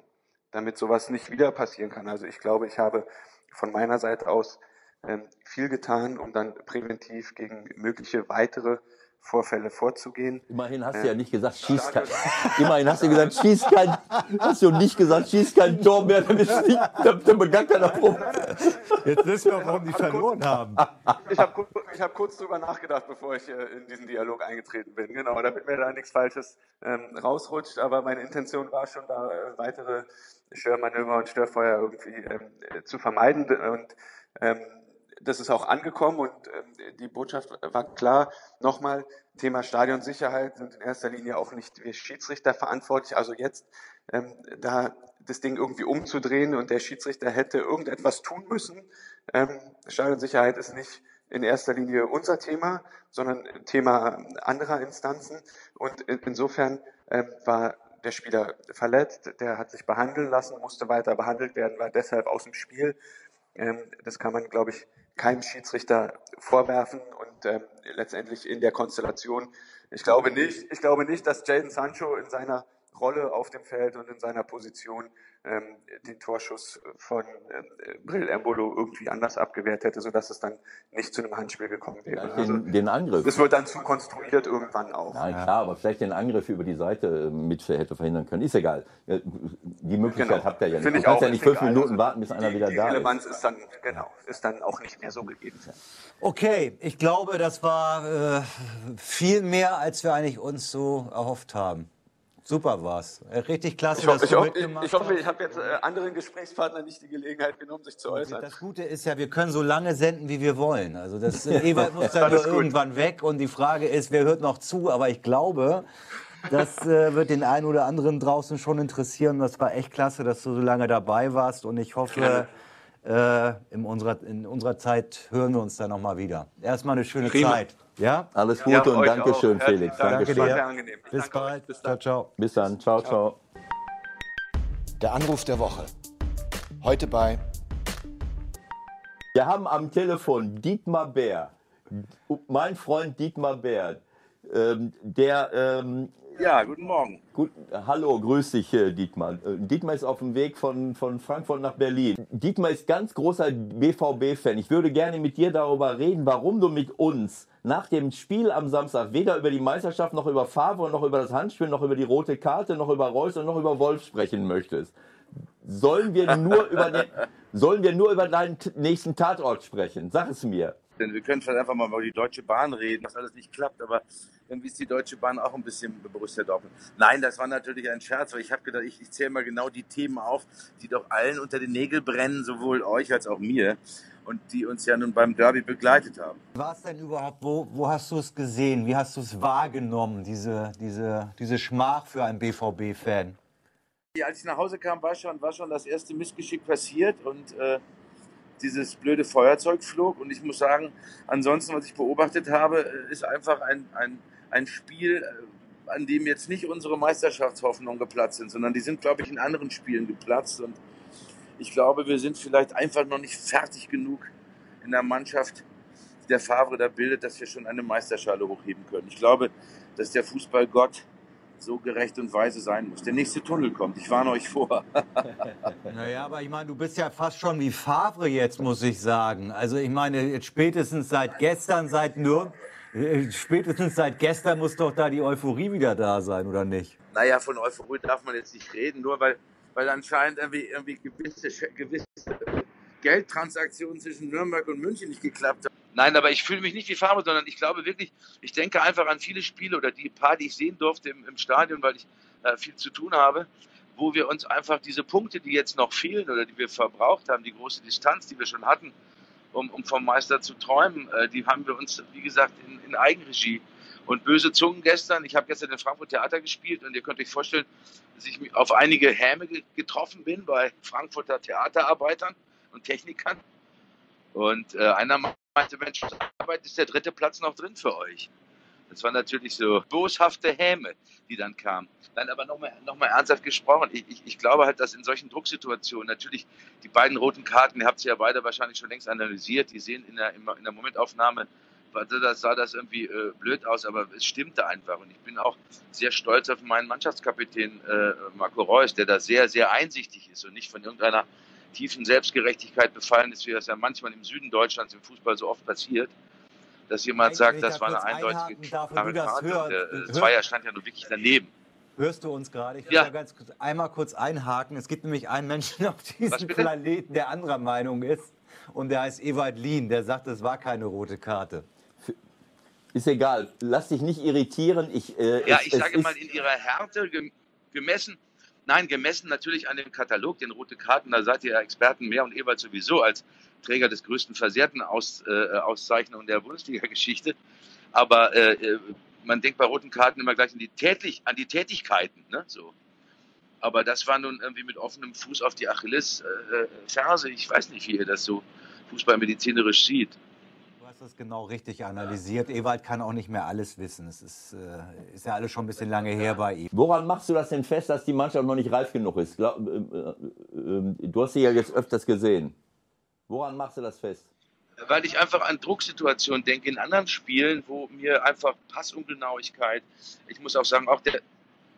damit sowas nicht wieder passieren kann. Also ich glaube, ich habe von meiner Seite aus ähm, viel getan, um dann präventiv gegen mögliche weitere Vorfälle vorzugehen. Immerhin hast ähm, du ja nicht gesagt, schieß kein, immerhin hast du gesagt, schieß kein, hast du nicht gesagt, schieß kein Tor mehr, dann ist nicht, dann, dann gar keiner Probe. Jetzt wissen wir, warum die verloren haben. Ich habe ich hab kurz drüber nachgedacht, bevor ich äh, in diesen Dialog eingetreten bin. Genau, damit mir da nichts Falsches ähm, rausrutscht. Aber meine Intention war schon, da äh, weitere Störmanöver und Störfeuer irgendwie ähm, äh, zu vermeiden. Und ähm, das ist auch angekommen und ähm, die Botschaft war klar. Nochmal, Thema Stadionsicherheit sind in erster Linie auch nicht wir Schiedsrichter verantwortlich. Also jetzt ähm, da das Ding irgendwie umzudrehen und der Schiedsrichter hätte irgendetwas tun müssen. Ähm, Stadionsicherheit ist nicht in erster Linie unser Thema, sondern Thema anderer Instanzen. Und in, insofern ähm, war der Spieler verletzt, der hat sich behandeln lassen, musste weiter behandelt werden, war deshalb aus dem Spiel. Ähm, das kann man, glaube ich, keinem Schiedsrichter vorwerfen und ähm, letztendlich in der Konstellation. Ich glaube nicht, ich glaube nicht, dass Jadon Sancho in seiner Rolle auf dem Feld und in seiner Position ähm, den Torschuss von äh, Bril Embolo irgendwie anders abgewehrt hätte, sodass es dann nicht zu einem Handspiel gekommen wäre. Den, Also, den Angriff. das wird dann zu konstruiert irgendwann auch. Nein, klar, aber vielleicht den Angriff über die Seite mit hätte verhindern können. Ist egal. Die Möglichkeit Genau. habt ihr ja nicht. Finde Du ich kannst auch, ja nicht ist fünf egal. Minuten Also warten, bis einer die, wieder die da Relevanz ist. ist dann, genau, ist dann auch nicht mehr so gegeben. Okay, ich glaube, das war äh, viel mehr, als wir eigentlich uns so erhofft haben. Super war's. Richtig klasse, Ich, ho dass ich, du ho mitgemacht ich hoffe, hast. ich habe jetzt äh, anderen Gesprächspartnern nicht die Gelegenheit genommen, sich zu äußern. Das Gute ist ja, wir können so lange senden, wie wir wollen. Also das Ewald muss dann nur Alles gut. irgendwann weg und die Frage ist, wer hört noch zu? Aber ich glaube, das äh, wird den einen oder anderen draußen schon interessieren. Das war echt klasse, dass du so lange dabei warst und ich hoffe, äh, in, unserer, in unserer Zeit hören wir uns dann nochmal wieder. Erstmal eine schöne Prima. Zeit. Ja? Alles Gute Ja, und euch Dankeschön, auch. Felix. Herzlichen Dank. Dankeschön. War sehr angenehm. Ich Bis danke euch. bald. Bis dann. Ciao, ciao. Bis dann. Ciao, ciao. Der Anruf der Woche. Heute bei Wir haben am Telefon Dietmar Bär, mein Freund Dietmar Bär, ähm, der, ähm, Ja, guten Morgen. gut, hallo, grüß dich äh, Dietmar. Äh, Dietmar ist auf dem Weg von, von Frankfurt nach Berlin. Dietmar ist ganz großer B V B-Fan. Ich würde gerne mit dir darüber reden, warum du mit uns nach dem Spiel am Samstag weder über die Meisterschaft, noch über Favre, noch über das Handspiel, noch über die rote Karte, noch über Reus und noch über Wolf sprechen möchtest. Sollen wir nur über, den, sollen wir nur über deinen t- nächsten Tatort sprechen? Sag es mir. Denn wir können vielleicht einfach mal über die Deutsche Bahn reden, dass alles nicht klappt, aber irgendwie ist die Deutsche Bahn auch ein bisschen Borussia Dortmund. Nein, das war natürlich ein Scherz, weil ich habe gedacht, ich, ich zähle mal genau die Themen auf, die doch allen unter den Nägeln brennen, sowohl euch als auch mir und die uns ja nun beim Derby begleitet haben. War es denn überhaupt, wo, wo hast du es gesehen? Wie hast du es wahrgenommen, diese, diese, diese Schmach für einen B V B-Fan? Als ich nach Hause kam, war schon, war schon das erste Missgeschick passiert und äh, dieses blöde Feuerzeug flog. Und ich muss sagen, ansonsten, was ich beobachtet habe, ist einfach ein, ein, ein Spiel, an dem jetzt nicht unsere Meisterschaftshoffnungen geplatzt sind, sondern die sind, glaube ich, in anderen Spielen geplatzt. Und ich glaube, wir sind vielleicht einfach noch nicht fertig genug in der Mannschaft, die der Favre da bildet, dass wir schon eine Meisterschale hochheben können. Ich glaube, dass der Fußballgott so gerecht und weise sein muss. Der nächste Tunnel kommt, ich warne euch vor. Naja, aber ich meine, du bist ja fast schon wie Favre jetzt, muss ich sagen. Also ich meine, jetzt spätestens seit gestern, seit Nürnberg, spätestens seit gestern muss doch da die Euphorie wieder da sein, oder nicht? Naja, von Euphorie darf man jetzt nicht reden, nur weil, weil anscheinend irgendwie, irgendwie gewisse, gewisse Geldtransaktionen zwischen Nürnberg und München nicht geklappt haben. Nein, aber ich fühle mich nicht wie Favre, sondern ich glaube wirklich, ich denke einfach an viele Spiele oder die paar, die ich sehen durfte im, im Stadion, weil ich äh, viel zu tun habe, wo wir uns einfach diese Punkte, die jetzt noch fehlen oder die wir verbraucht haben, die große Distanz, die wir schon hatten, um, um vom Meister zu träumen, äh, die haben wir uns, wie gesagt, in, in Eigenregie. Und böse Zungen gestern, ich habe gestern in Frankfurt Theater gespielt und ihr könnt euch vorstellen, dass ich auf einige Häme getroffen bin bei Frankfurter Theaterarbeitern und Technikern. Und äh, einer meinte, Mensch, Arbeit ist der dritte Platz noch drin für euch. Das war natürlich so boshafte Häme, die dann kamen. Nein, aber nochmal noch mal ernsthaft gesprochen. Ich, ich, ich glaube halt, dass in solchen Drucksituationen natürlich die beiden roten Karten, ihr habt sie ja beide wahrscheinlich schon längst analysiert, die sehen in der, in der Momentaufnahme da sah das irgendwie äh, blöd aus, aber es stimmte einfach. Und ich bin auch sehr stolz auf meinen Mannschaftskapitän äh, Marco Reus, der da sehr, sehr einsichtig ist und nicht von irgendeiner tiefen Selbstgerechtigkeit befallen ist, wie das ja manchmal im Süden Deutschlands im Fußball so oft passiert, dass jemand sagt, das war eine eindeutige klare Karte. Und der äh, Zweier stand ja nur wirklich daneben. Hörst du uns gerade? Ich will Ja. da ganz kurz, einmal kurz einhaken. Es gibt nämlich einen Menschen auf diesem Planeten, der anderer Meinung ist. Und der heißt Ewald Lien. Der sagt, es war keine rote Karte. Ist egal. Lass dich nicht irritieren. Ich, äh, ja, es, ich es sage ist mal, in ihrer Härte gemessen, nein, gemessen natürlich an dem Katalog, den rote Karten, da seid ihr ja Experten mehr und Ewald sowieso als Träger des größten Versehrten aus, äh, Auszeichnung der Bundesliga-Geschichte. Aber äh, man denkt bei roten Karten immer gleich an die, Tätlich, an die Tätigkeiten. Ne? So. Aber das war nun irgendwie mit offenem Fuß auf die Achilles-Ferse. Ich weiß nicht, wie ihr das so fußballmedizinerisch sieht. Du hast das genau richtig analysiert. Ewald kann auch nicht mehr alles wissen. Es ist, äh, ist ja alles schon ein bisschen lange her bei ihm. Woran machst du das denn fest, dass die Mannschaft noch nicht reif genug ist? Glaub, äh, äh, du hast sie ja jetzt öfters gesehen. Woran machst du das fest? Weil ich einfach an Drucksituationen denke, in anderen Spielen, wo mir einfach Passungenauigkeit, ich muss auch sagen, auch der,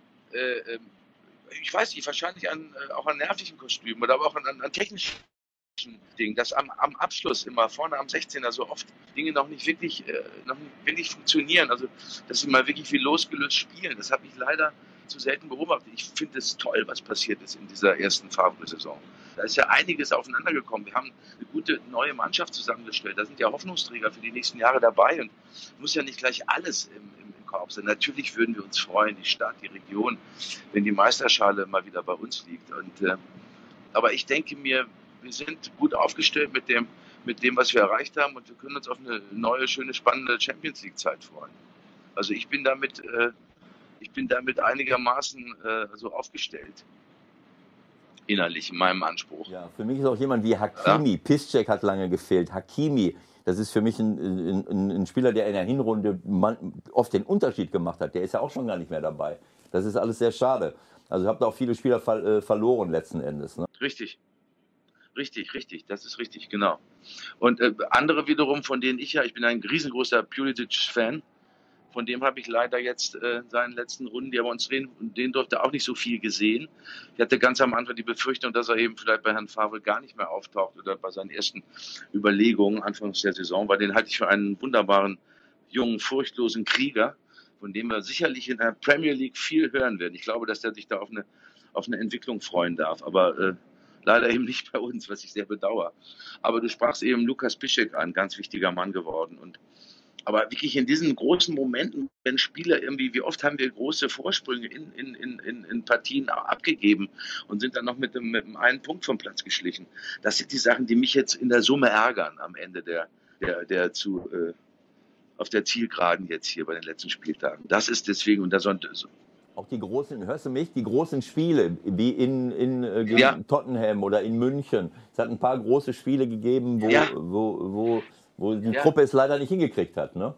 äh, ich weiß nicht, wahrscheinlich an, äh, auch an nervlichen Kostümen oder aber auch an, an technischen Dingen, dass am, am Abschluss immer vorne am sechzehner so oft Dinge noch nicht wirklich, äh, noch nicht wirklich funktionieren, also dass sie mal wirklich wie losgelöst spielen, das habe ich leider zu selten beobachtet. Ich finde es toll, was passiert ist in dieser ersten Favre-Saison. Da ist ja einiges aufeinander gekommen. Wir haben eine gute neue Mannschaft zusammengestellt. Da sind ja Hoffnungsträger für die nächsten Jahre dabei und muss ja nicht gleich alles im, im, im Korb sein. Natürlich würden wir uns freuen, die Stadt, die Region, wenn die Meisterschale mal wieder bei uns liegt. Und, äh, aber ich denke mir, wir sind gut aufgestellt mit dem, mit dem, was wir erreicht haben und wir können uns auf eine neue, schöne, spannende Champions-League-Zeit freuen. Also ich bin damit, äh, ich bin damit einigermaßen äh, so aufgestellt. Innerlich in meinem Anspruch. Ja, für mich ist auch jemand wie Hakimi. Ja. Piszczek hat lange gefehlt. Hakimi, das ist für mich ein, ein, ein Spieler, der in der Hinrunde oft den Unterschied gemacht hat. Der ist ja auch schon gar nicht mehr dabei. Das ist alles sehr schade. Also habt ihr auch viele Spieler ver äh, verloren letzten Endes. Ne? Richtig. Richtig, richtig. Das ist richtig, genau. Und äh, andere wiederum, von denen ich ja, ich bin ein riesengroßer Pulisic-Fan. Von dem habe ich leider jetzt äh, in seinen letzten Runden, die aber uns reden, und den durfte auch nicht so viel gesehen. Ich hatte ganz am Anfang die Befürchtung, dass er eben vielleicht bei Herrn Favre gar nicht mehr auftaucht oder bei seinen ersten Überlegungen anfangs der Saison, weil den halte ich für einen wunderbaren, jungen, furchtlosen Krieger, von dem wir sicherlich in der Premier League viel hören werden. Ich glaube, dass der sich da auf eine, auf eine Entwicklung freuen darf, aber äh, leider eben nicht bei uns, was ich sehr bedauere. Aber du sprachst eben Lukas Piszczek an, ganz wichtiger Mann geworden. Und aber wirklich in diesen großen Momenten, wenn Spieler irgendwie, wie oft haben wir große Vorsprünge in, in, in, in Partien abgegeben und sind dann noch mit einem, mit einem einen Punkt vom Platz geschlichen. Das sind die Sachen, die mich jetzt in der Summe ärgern am Ende der, der, der zu, äh, auf der Zielgeraden jetzt hier bei den letzten Spieltagen. Das ist deswegen, und da so, auch die großen, hörst du mich, die großen Spiele, wie in, in äh, gegen ja. Tottenham oder in München. Es hat ein paar große Spiele gegeben, wo, ja. wo, wo wo die ja. Truppe es leider nicht hingekriegt hat, ne?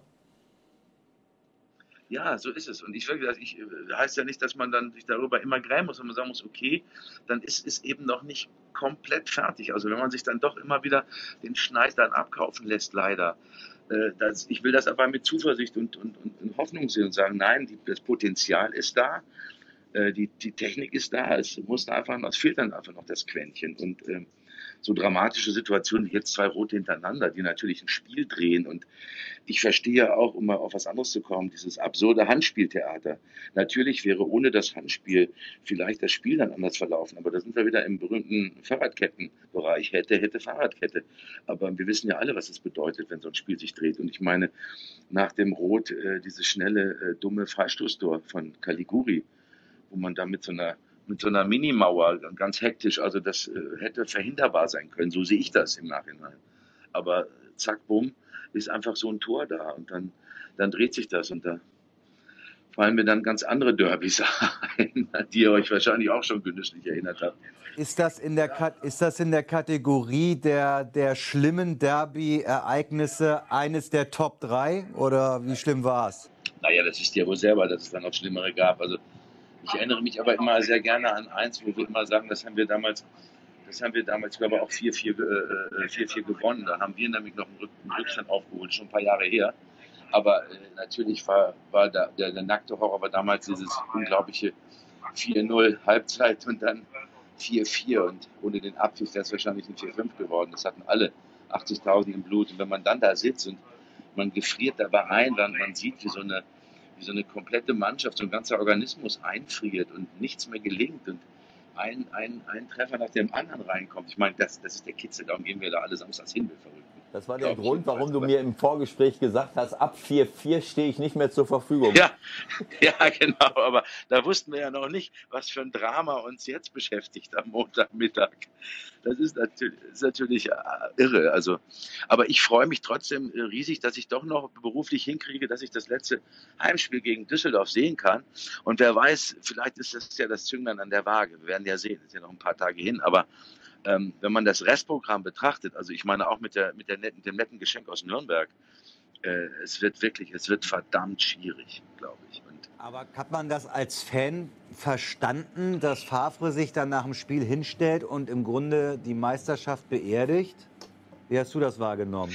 Ja, so ist es. Und ich wirklich, ich heißt ja nicht, dass man dann sich darüber immer grämen muss, wenn man sagen muss, okay, dann ist es eben noch nicht komplett fertig. Also wenn man sich dann doch immer wieder den Schneid dann abkaufen lässt, leider. Äh, das, ich will das aber mit Zuversicht und, und, und Hoffnung sehen und sagen, nein, die, das Potenzial ist da, äh, die, die Technik ist da, es muss da einfach, es fehlt dann einfach noch das Quäntchen. Und äh, so dramatische Situationen wie jetzt zwei Rote hintereinander, die natürlich ein Spiel drehen. Und ich verstehe auch, um mal auf was anderes zu kommen, dieses absurde Handspieltheater. Natürlich wäre ohne das Handspiel vielleicht das Spiel dann anders verlaufen. Aber da sind wir wieder im berühmten Fahrradkettenbereich. Hätte, hätte, Fahrradkette. Aber wir wissen ja alle, was es bedeutet, wenn so ein Spiel sich dreht. Und ich meine, nach dem Rot äh, dieses schnelle, äh, dumme Freistoßtor von Caligiuri, wo man da mit so einer mit so einer Minimauer, ganz hektisch, also das äh, hätte verhinderbar sein können, so sehe ich das im Nachhinein. Aber zack, bumm, ist einfach so ein Tor da und dann, dann dreht sich das und da fallen mir dann ganz andere Derbys ein, die ihr euch wahrscheinlich auch schon genüsslich erinnert habt. Ist das in der, ist das in der Kategorie der, der schlimmen Derby-Ereignisse eines der Top drei oder wie schlimm war es? Naja, das ist ja wohl selber, dass es dann noch Schlimmere gab. Also ich erinnere mich aber immer sehr gerne an eins, wo wir immer sagen, das haben wir damals, das haben wir damals, glaube ich, auch vier vier äh, vier vier gewonnen. Da haben wir nämlich noch einen, Rück, einen Rückstand aufgeholt, schon ein paar Jahre her. Aber äh, natürlich war, war da, der, der nackte Horror war damals dieses unglaubliche vier null Halbzeit und dann vier vier. Und ohne den Abpfiff wäre es wahrscheinlich ein vier fünf geworden. Das hatten alle achtzigtausend im Blut. Und wenn man dann da sitzt und man gefriert dabei ein, dann man sieht, wie so eine, wie so eine komplette Mannschaft, so ein ganzer Organismus einfriert und nichts mehr gelingt und ein, ein, ein Treffer nach dem anderen reinkommt. Ich meine, das, das ist der Kitzel, darum gehen wir da alle samstags hin, wir Verrückten. Das war der Grund, warum du mir im Vorgespräch gesagt hast, ab vier vier stehe ich nicht mehr zur Verfügung. Ja, ja, genau, aber da wussten wir ja noch nicht, was für ein Drama uns jetzt beschäftigt am Montagmittag. Das ist natürlich, ist natürlich irre. Also, aber ich freue mich trotzdem riesig, dass ich doch noch beruflich hinkriege, dass ich das letzte Heimspiel gegen Düsseldorf sehen kann. Und wer weiß, vielleicht ist das ja das Zünglein an der Waage. Wir werden ja sehen, es ist ja noch ein paar Tage hin, aber Ähm, wenn man das Restprogramm betrachtet, also ich meine auch mit, der, mit der netten, dem netten Geschenk aus Nürnberg, äh, es wird wirklich, es wird verdammt schwierig, glaube ich. Und aber hat man das als Fan verstanden, dass Favre sich dann nach dem Spiel hinstellt und im Grunde die Meisterschaft beerdigt? Wie hast du das wahrgenommen?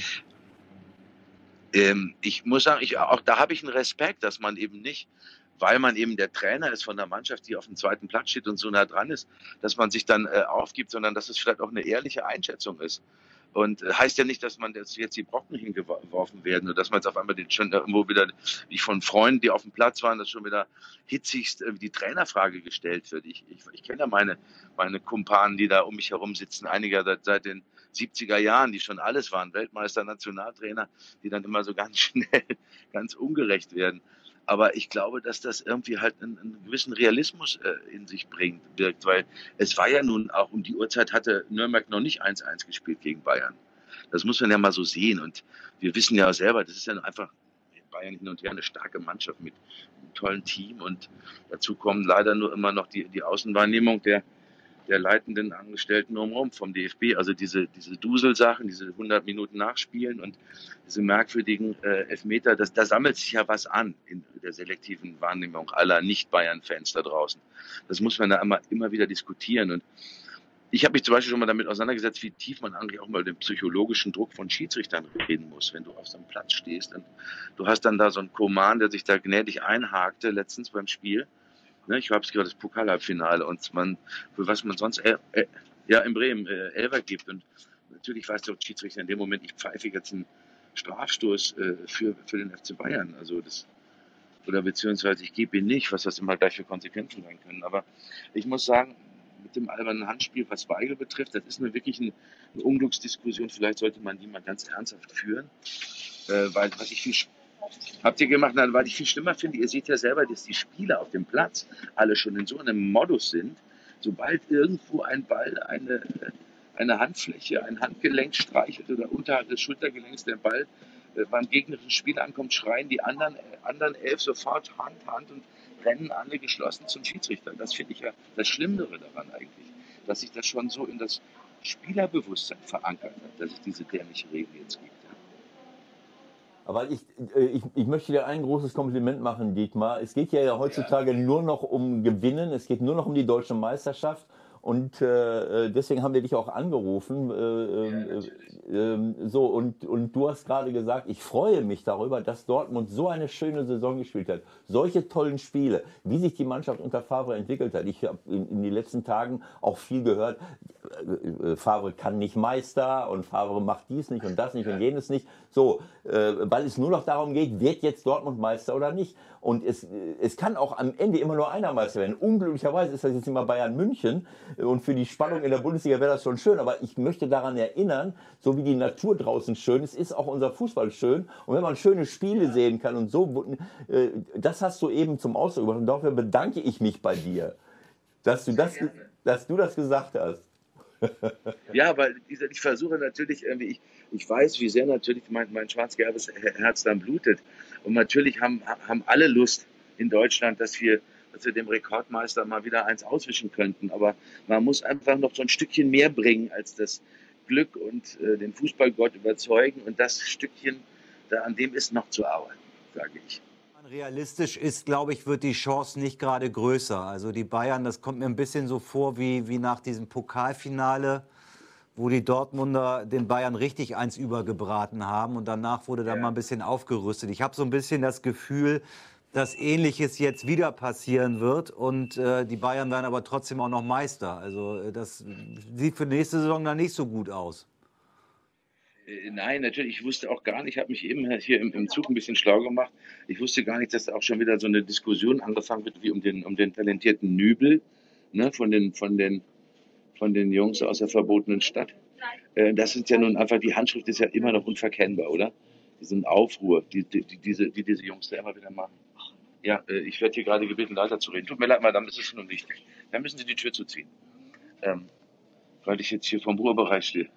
Ähm, ich muss sagen, ich, auch da habe ich einen Respekt, dass man eben nicht, weil man eben der Trainer ist von der Mannschaft, die auf dem zweiten Platz steht und so nah dran ist, dass man sich dann äh, aufgibt, sondern dass es vielleicht auch eine ehrliche Einschätzung ist. Und äh, heißt ja nicht, dass man jetzt, jetzt die Brocken hingeworfen werden oder dass man jetzt auf einmal den, schon irgendwo wieder, wie von Freunden, die auf dem Platz waren, dass schon wieder hitzigst äh, die Trainerfrage gestellt wird. Ich, ich, ich kenne ja meine, meine Kumpanen, die da um mich herum sitzen, einige seit, seit den siebziger Jahren, die schon alles waren, Weltmeister, Nationaltrainer, die dann immer so ganz schnell, ganz ungerecht werden. Aber ich glaube, dass das irgendwie halt einen, einen gewissen Realismus äh, in sich bringt, wirkt, weil es war ja nun auch um die Uhrzeit hatte Nürnberg noch nicht eins eins gespielt gegen Bayern. Das muss man ja mal so sehen und wir wissen ja selber, das ist ja einfach Bayern hin und her eine starke Mannschaft mit einem tollen Team und dazu kommen leider nur immer noch die, die Außenwahrnehmung der der leitenden Angestellten drumherum vom D F B, also diese, diese Duselsachen, diese hundert Minuten Nachspielen und diese merkwürdigen äh, Elfmeter, das, da sammelt sich ja was an in der selektiven Wahrnehmung aller Nicht-Bayern-Fans da draußen. Das muss man da immer, immer wieder diskutieren und ich habe mich zum Beispiel schon mal damit auseinandergesetzt, wie tief man eigentlich auch mal den psychologischen Druck von Schiedsrichtern reden muss, wenn du auf so einem Platz stehst. Und du hast dann da so einen Koman, der sich da gnädig einhakte, letztens beim Spiel. Ich habe es gerade das Pokalhalbfinale und man, für was man sonst äh, äh, ja in Bremen äh, Elfer gibt. Und natürlich weiß der Schiedsrichter in dem Moment, ich pfeife jetzt einen Strafstoß äh, für, für den F C Bayern. Also das, oder beziehungsweise ich gebe ihn nicht, was das immer gleich für Konsequenzen sein können. Aber ich muss sagen, mit dem albernen Handspiel, was Weigel betrifft, das ist mir wirklich eine, eine Unglücksdiskussion. Vielleicht sollte man die mal ganz ernsthaft führen. Äh, weil was ich viel Habt ihr gemacht, weil ich viel schlimmer finde, ihr seht ja selber, dass die Spieler auf dem Platz alle schon in so einem Modus sind, sobald irgendwo ein Ball eine, eine Handfläche, ein Handgelenk streichelt oder unterhalb des Schultergelenks der Ball äh, beim gegnerischen Spieler ankommt, schreien die anderen, äh, anderen elf sofort Hand, Hand und rennen alle geschlossen zum Schiedsrichter. Das finde ich ja das Schlimmere daran eigentlich, dass sich das schon so in das Spielerbewusstsein verankert hat, dass es diese dämliche Regel jetzt gibt. Aber ich, ich, ich möchte dir ein großes Kompliment machen, Dietmar. Es geht ja heutzutage nur noch um Gewinnen, es geht nur noch um die deutsche Meisterschaft. Und äh, deswegen haben wir dich auch angerufen. Äh, äh, äh, so, und, und du hast gerade gesagt, ich freue mich darüber, dass Dortmund so eine schöne Saison gespielt hat. Solche tollen Spiele, wie sich die Mannschaft unter Favre entwickelt hat. Ich habe in, in den letzten Tagen auch viel gehört, äh, Favre kann nicht Meister und Favre macht dies nicht und das nicht und jenes nicht. So, äh, weil es nur noch darum geht, wird jetzt Dortmund Meister oder nicht. Und es, es kann auch am Ende immer nur einer Meister werden. Unglücklicherweise ist das jetzt immer Bayern München. Und für die Spannung in der Bundesliga wäre das schon schön. Aber ich möchte daran erinnern, so wie die Natur draußen schön ist, ist auch unser Fußball schön. Und wenn man schöne Spiele sehen kann und so, äh, das hast du eben zum Ausdruck gebracht. Und dafür bedanke ich mich bei dir, dass du das, dass du das gesagt hast. Ja, weil ich versuche natürlich irgendwie, ich, ich weiß, wie sehr natürlich mein, mein schwarz-gelbes Herz dann blutet. Und natürlich haben, haben alle Lust in Deutschland, dass wir, dass wir dem Rekordmeister mal wieder eins auswischen könnten. Aber man muss einfach noch so ein Stückchen mehr bringen als das Glück und äh, den Fußballgott überzeugen. Und das Stückchen, da, an dem ist noch zu arbeiten, sage ich. Realistisch ist, glaube ich, wird die Chance nicht gerade größer. Also die Bayern, das kommt mir ein bisschen so vor wie, wie nach diesem Pokalfinale, wo die Dortmunder den Bayern richtig eins übergebraten haben und danach wurde dann Ja. mal ein bisschen aufgerüstet. Ich habe so ein bisschen das Gefühl, dass Ähnliches jetzt wieder passieren wird und äh, die Bayern werden aber trotzdem auch noch Meister. Also äh, das sieht für nächste Saison dann nicht so gut aus. Äh, Nein, natürlich, ich wusste auch gar nicht, ich habe mich eben hier im, im Zug ein bisschen schlau gemacht. Ich wusste gar nicht, dass da auch schon wieder so eine Diskussion angefangen wird, wie um den, um den talentierten Nübel, ne, von den, von den, von den Jungs aus der verbotenen Stadt. Äh, das sind ja nun einfach, die Handschrift ist ja immer noch unverkennbar, oder? Diesen Aufruhr, die, die, die, diese, die diese Jungs da immer wieder machen. Ja, äh, ich werde hier gerade gebeten, leiser zu reden. Tut mir leid, Madame, das ist nun wichtig. Dann müssen Sie die Tür zuziehen. Ähm, weil ich jetzt hier vom Ruhebereich stehe.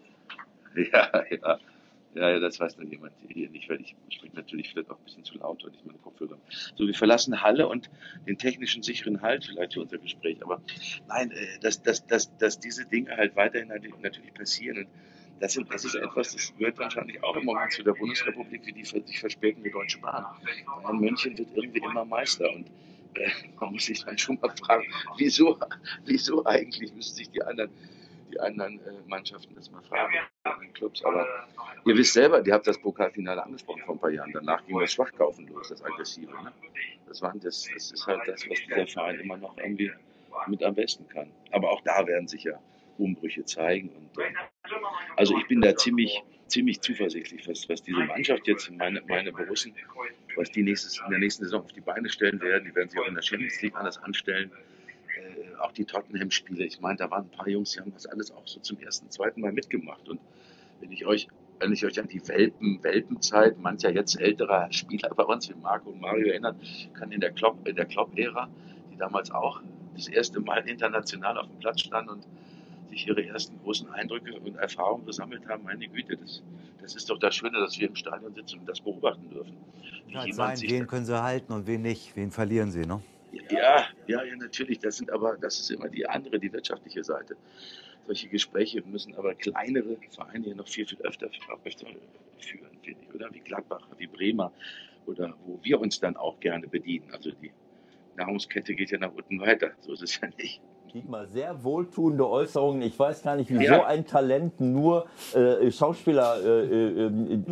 Ja, ja. Ja, ja, das weiß noch jemand hier nicht, weil ich spreche natürlich vielleicht auch ein bisschen zu laut, weil ich meine Kopfhörer habe. So, wir verlassen Halle und den technischen sicheren Halt vielleicht für unser Gespräch. Aber nein, äh, dass, dass, dass, dass diese Dinge halt weiterhin natürlich passieren. Und das, sind, das ist etwas, das gehört wahrscheinlich auch im Moment zu der Bundesrepublik, wie die sich verspätende Deutsche Bahn. Ein München wird irgendwie immer Meister. Und äh, man muss sich dann schon mal fragen, wieso, wieso eigentlich müssen sich die anderen die anderen äh, Mannschaften das mal fragen, die anderen Clubs. Aber ihr wisst selber, ihr habt das Pokalfinale angesprochen vor ein paar Jahren. Danach ging das Schwachkaufen los, das Aggressive. Ne? Das, waren das, das ist halt das, was dieser Verein immer noch irgendwie mit am besten kann. Aber auch da werden sich ja Umbrüche zeigen. Und, äh, also ich bin da ziemlich, ziemlich zuversichtlich, was, was diese Mannschaft jetzt, meine, meine Borussen, was die nächstes, in der nächsten Saison auf die Beine stellen werden. Die werden sich auch in der Champions League anders anstellen. Äh, auch die Tottenham-Spiele. Ich meine, da waren ein paar Jungs, die haben das alles auch so zum ersten, zweiten Mal mitgemacht. Und wenn ich euch, wenn ich euch an die Welpen, Welpenzeit mancher jetzt älterer Spieler bei uns, wie Marco und Mario erinnert, kann in der Klopp, in der Klopp-Ära, die damals auch das erste Mal international auf dem Platz standen und sich ihre ersten großen Eindrücke und Erfahrungen gesammelt haben, meine Güte, das, das ist doch das Schöne, dass wir im Stadion sitzen und das beobachten dürfen. Wie Halt jemand sein, sich wen da- können sie halten und wen nicht, wen verlieren sie, ne? Ja, ja, ja, natürlich. Das sind aber, das ist immer die andere, die wirtschaftliche Seite. Solche Gespräche müssen aber kleinere Vereine hier noch viel, viel öfter, auch öfter führen, finde ich, oder? Wie Gladbach, wie Bremer oder wo wir uns dann auch gerne bedienen. Also die Nahrungskette geht ja nach unten weiter. So ist es ja nicht. Dietmar, sehr wohltuende Äußerungen. Ich weiß gar nicht, wie Ja. so ein Talent nur äh, Schauspieler, äh, äh,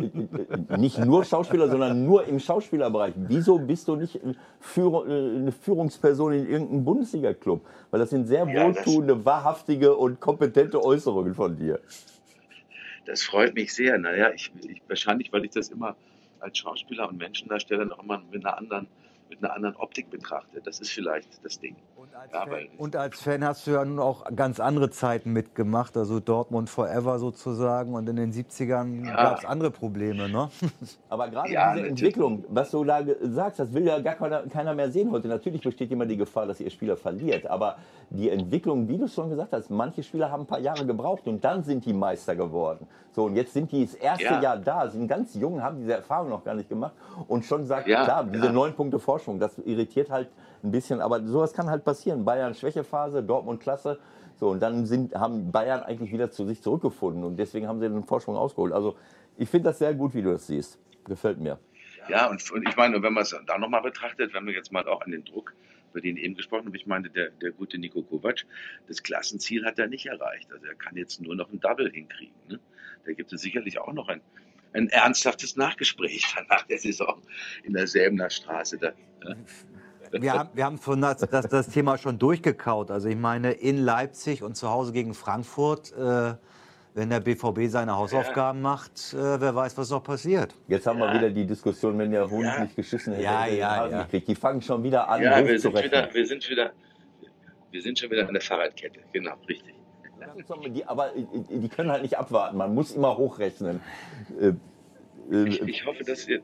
äh, nicht nur Schauspieler, sondern nur im Schauspielerbereich. Wieso bist du nicht Führ äh, eine Führungsperson in irgendeinem Bundesliga-Club? Weil das sind sehr Ja, das- wohltuende, wahrhaftige und kompetente Äußerungen von dir. Das freut mich sehr. Naja, ich, ich, wahrscheinlich, weil ich das immer als Schauspieler und Menschendarsteller noch immer mit einer anderen, mit einer anderen Optik betrachte. Das ist vielleicht das Ding. Und als, Ja, Fan, weil- und als Fan hast du ja nun auch ganz andere Zeiten mitgemacht, also Dortmund Forever sozusagen. Und in den siebzigern Ja. gab es andere Probleme, ne? Aber gerade Ja, diese natürlich. Entwicklung, was du da ge- sagst, das will ja gar keiner, keiner mehr sehen heute. Natürlich besteht immer die Gefahr, dass ihr Spieler verliert. Aber die Entwicklung, wie du schon gesagt hast, manche Spieler haben ein paar Jahre gebraucht und dann sind die Meister geworden. So, und jetzt sind die das erste Ja. Jahr da, sind ganz jung, haben diese Erfahrung noch gar nicht gemacht und schon sagt, Ja, klar, diese ja. neun Punkte Vorsprung, das irritiert halt ein bisschen. Aber sowas kann halt passieren. Bayern Schwächephase, Dortmund Klasse. So, und dann sind, haben Bayern eigentlich wieder zu sich zurückgefunden und deswegen haben sie den Vorsprung ausgeholt. Also ich finde das sehr gut, wie du das siehst. Gefällt mir. Ja, und, und ich meine, wenn man es da nochmal betrachtet, wenn wir jetzt mal auch an den Druck, über den eben gesprochen haben, ich meine, der, der gute Niko Kovac, das Klassenziel hat er nicht erreicht. Also er kann jetzt nur noch ein Double hinkriegen. Ne? Da gibt es sicherlich auch noch ein, ein ernsthaftes Nachgespräch dann nach der Saison in der Säbener Straße. Da, ne? Wir haben, wir haben von das, das, das Thema schon durchgekaut. Also ich meine, in Leipzig und zu Hause gegen Frankfurt, äh, wenn der B V B seine Hausaufgaben macht, äh, wer weiß, was noch passiert. Jetzt haben wir wieder die Diskussion, wenn der Hund Ja. nicht geschissen hätte, Ja, hätte er den ja, Hasen ja. gekriegt. Die fangen schon wieder an, Ja, wir sind, hochzurechnen. wieder, wir, sind wieder, wir sind schon wieder an der Fahrradkette. Genau, richtig. Lass uns doch mal die, aber äh, die können halt nicht abwarten. Man muss immer hochrechnen. Äh, Ich, äh, ich hoffe, dass wir.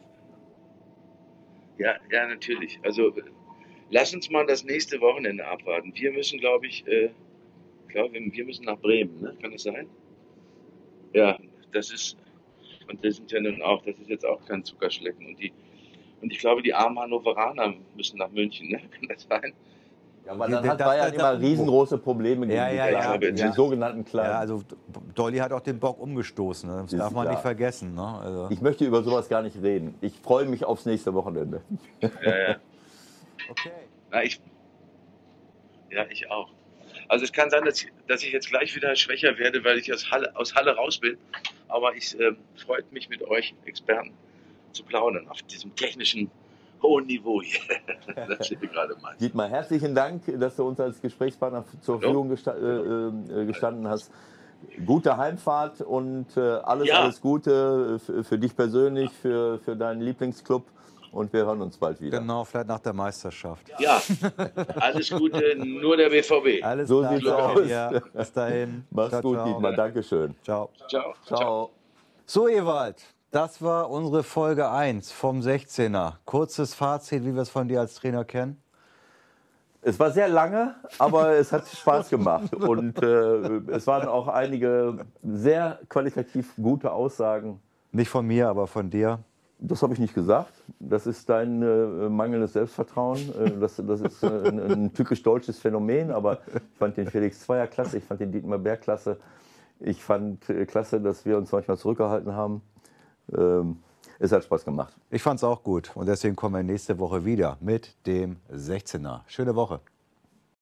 Ja, ja, natürlich. Also äh, lass uns mal das nächste Wochenende abwarten. Wir müssen, glaube ich, äh, glaube, wir müssen nach Bremen, ne? Kann das sein? Ja, das ist. Und das sind ja nun auch, das ist jetzt auch kein Zuckerschlecken. Und die, und ich glaube, die armen Hannoveraner müssen nach München, ne? Kann das sein? Aber dann Die- hat das- Bayern das- immer riesengroße Probleme gegen Ja, die ja, Kleinen, ja, die ja. sogenannten Kleinen. Ja, also Dolly hat auch den Bock umgestoßen. Ne? Das Ist darf man klar. nicht vergessen. Ne? Also, Ich möchte über sowas gar nicht reden. Ich freue mich aufs nächste Wochenende. Ja, ja. okay. Na, ich, ja, ich auch. Also es kann sein, dass ich, dass ich jetzt gleich wieder schwächer werde, weil ich aus Halle, aus Halle raus bin. Aber es äh, freut mich, mit euch Experten zu plaudern auf diesem technischen hohen Niveau hier. Das ihr gerade meint. Dietmar, herzlichen Dank, dass du uns als Gesprächspartner zur Hallo. Verfügung gesta äh, äh, gestanden hast. Gute Heimfahrt und äh, alles, Ja. alles Gute für, für dich persönlich, für, für deinen Lieblingsclub. Und wir hören uns bald wieder. Genau, vielleicht nach der Meisterschaft. Ja, alles Gute, nur der B V B. Alles So klar, sieht's danke aus. dir. Bis dahin. Mach's Ciao, gut, ciao. Dietmar. Dankeschön. Ciao. Ciao. Ciao. So, Ewald, das war unsere Folge eins vom sechzehner. Kurzes Fazit, wie wir es von dir als Trainer kennen. Es war sehr lange, aber es hat Spaß gemacht. Und äh, es waren auch einige sehr qualitativ gute Aussagen. Nicht von mir, aber von dir. Das habe ich nicht gesagt. Das ist dein äh, mangelndes Selbstvertrauen. Äh, das, das ist äh, ein, ein typisch deutsches Phänomen. Aber ich fand den Felix Zweier klasse, ich fand den Dietmar Berg klasse. Ich fand äh, klasse, dass wir uns manchmal zurückgehalten haben. Ähm, es hat Spaß gemacht. Ich fand's auch gut und deswegen kommen wir nächste Woche wieder mit dem sechzehner. Schöne Woche.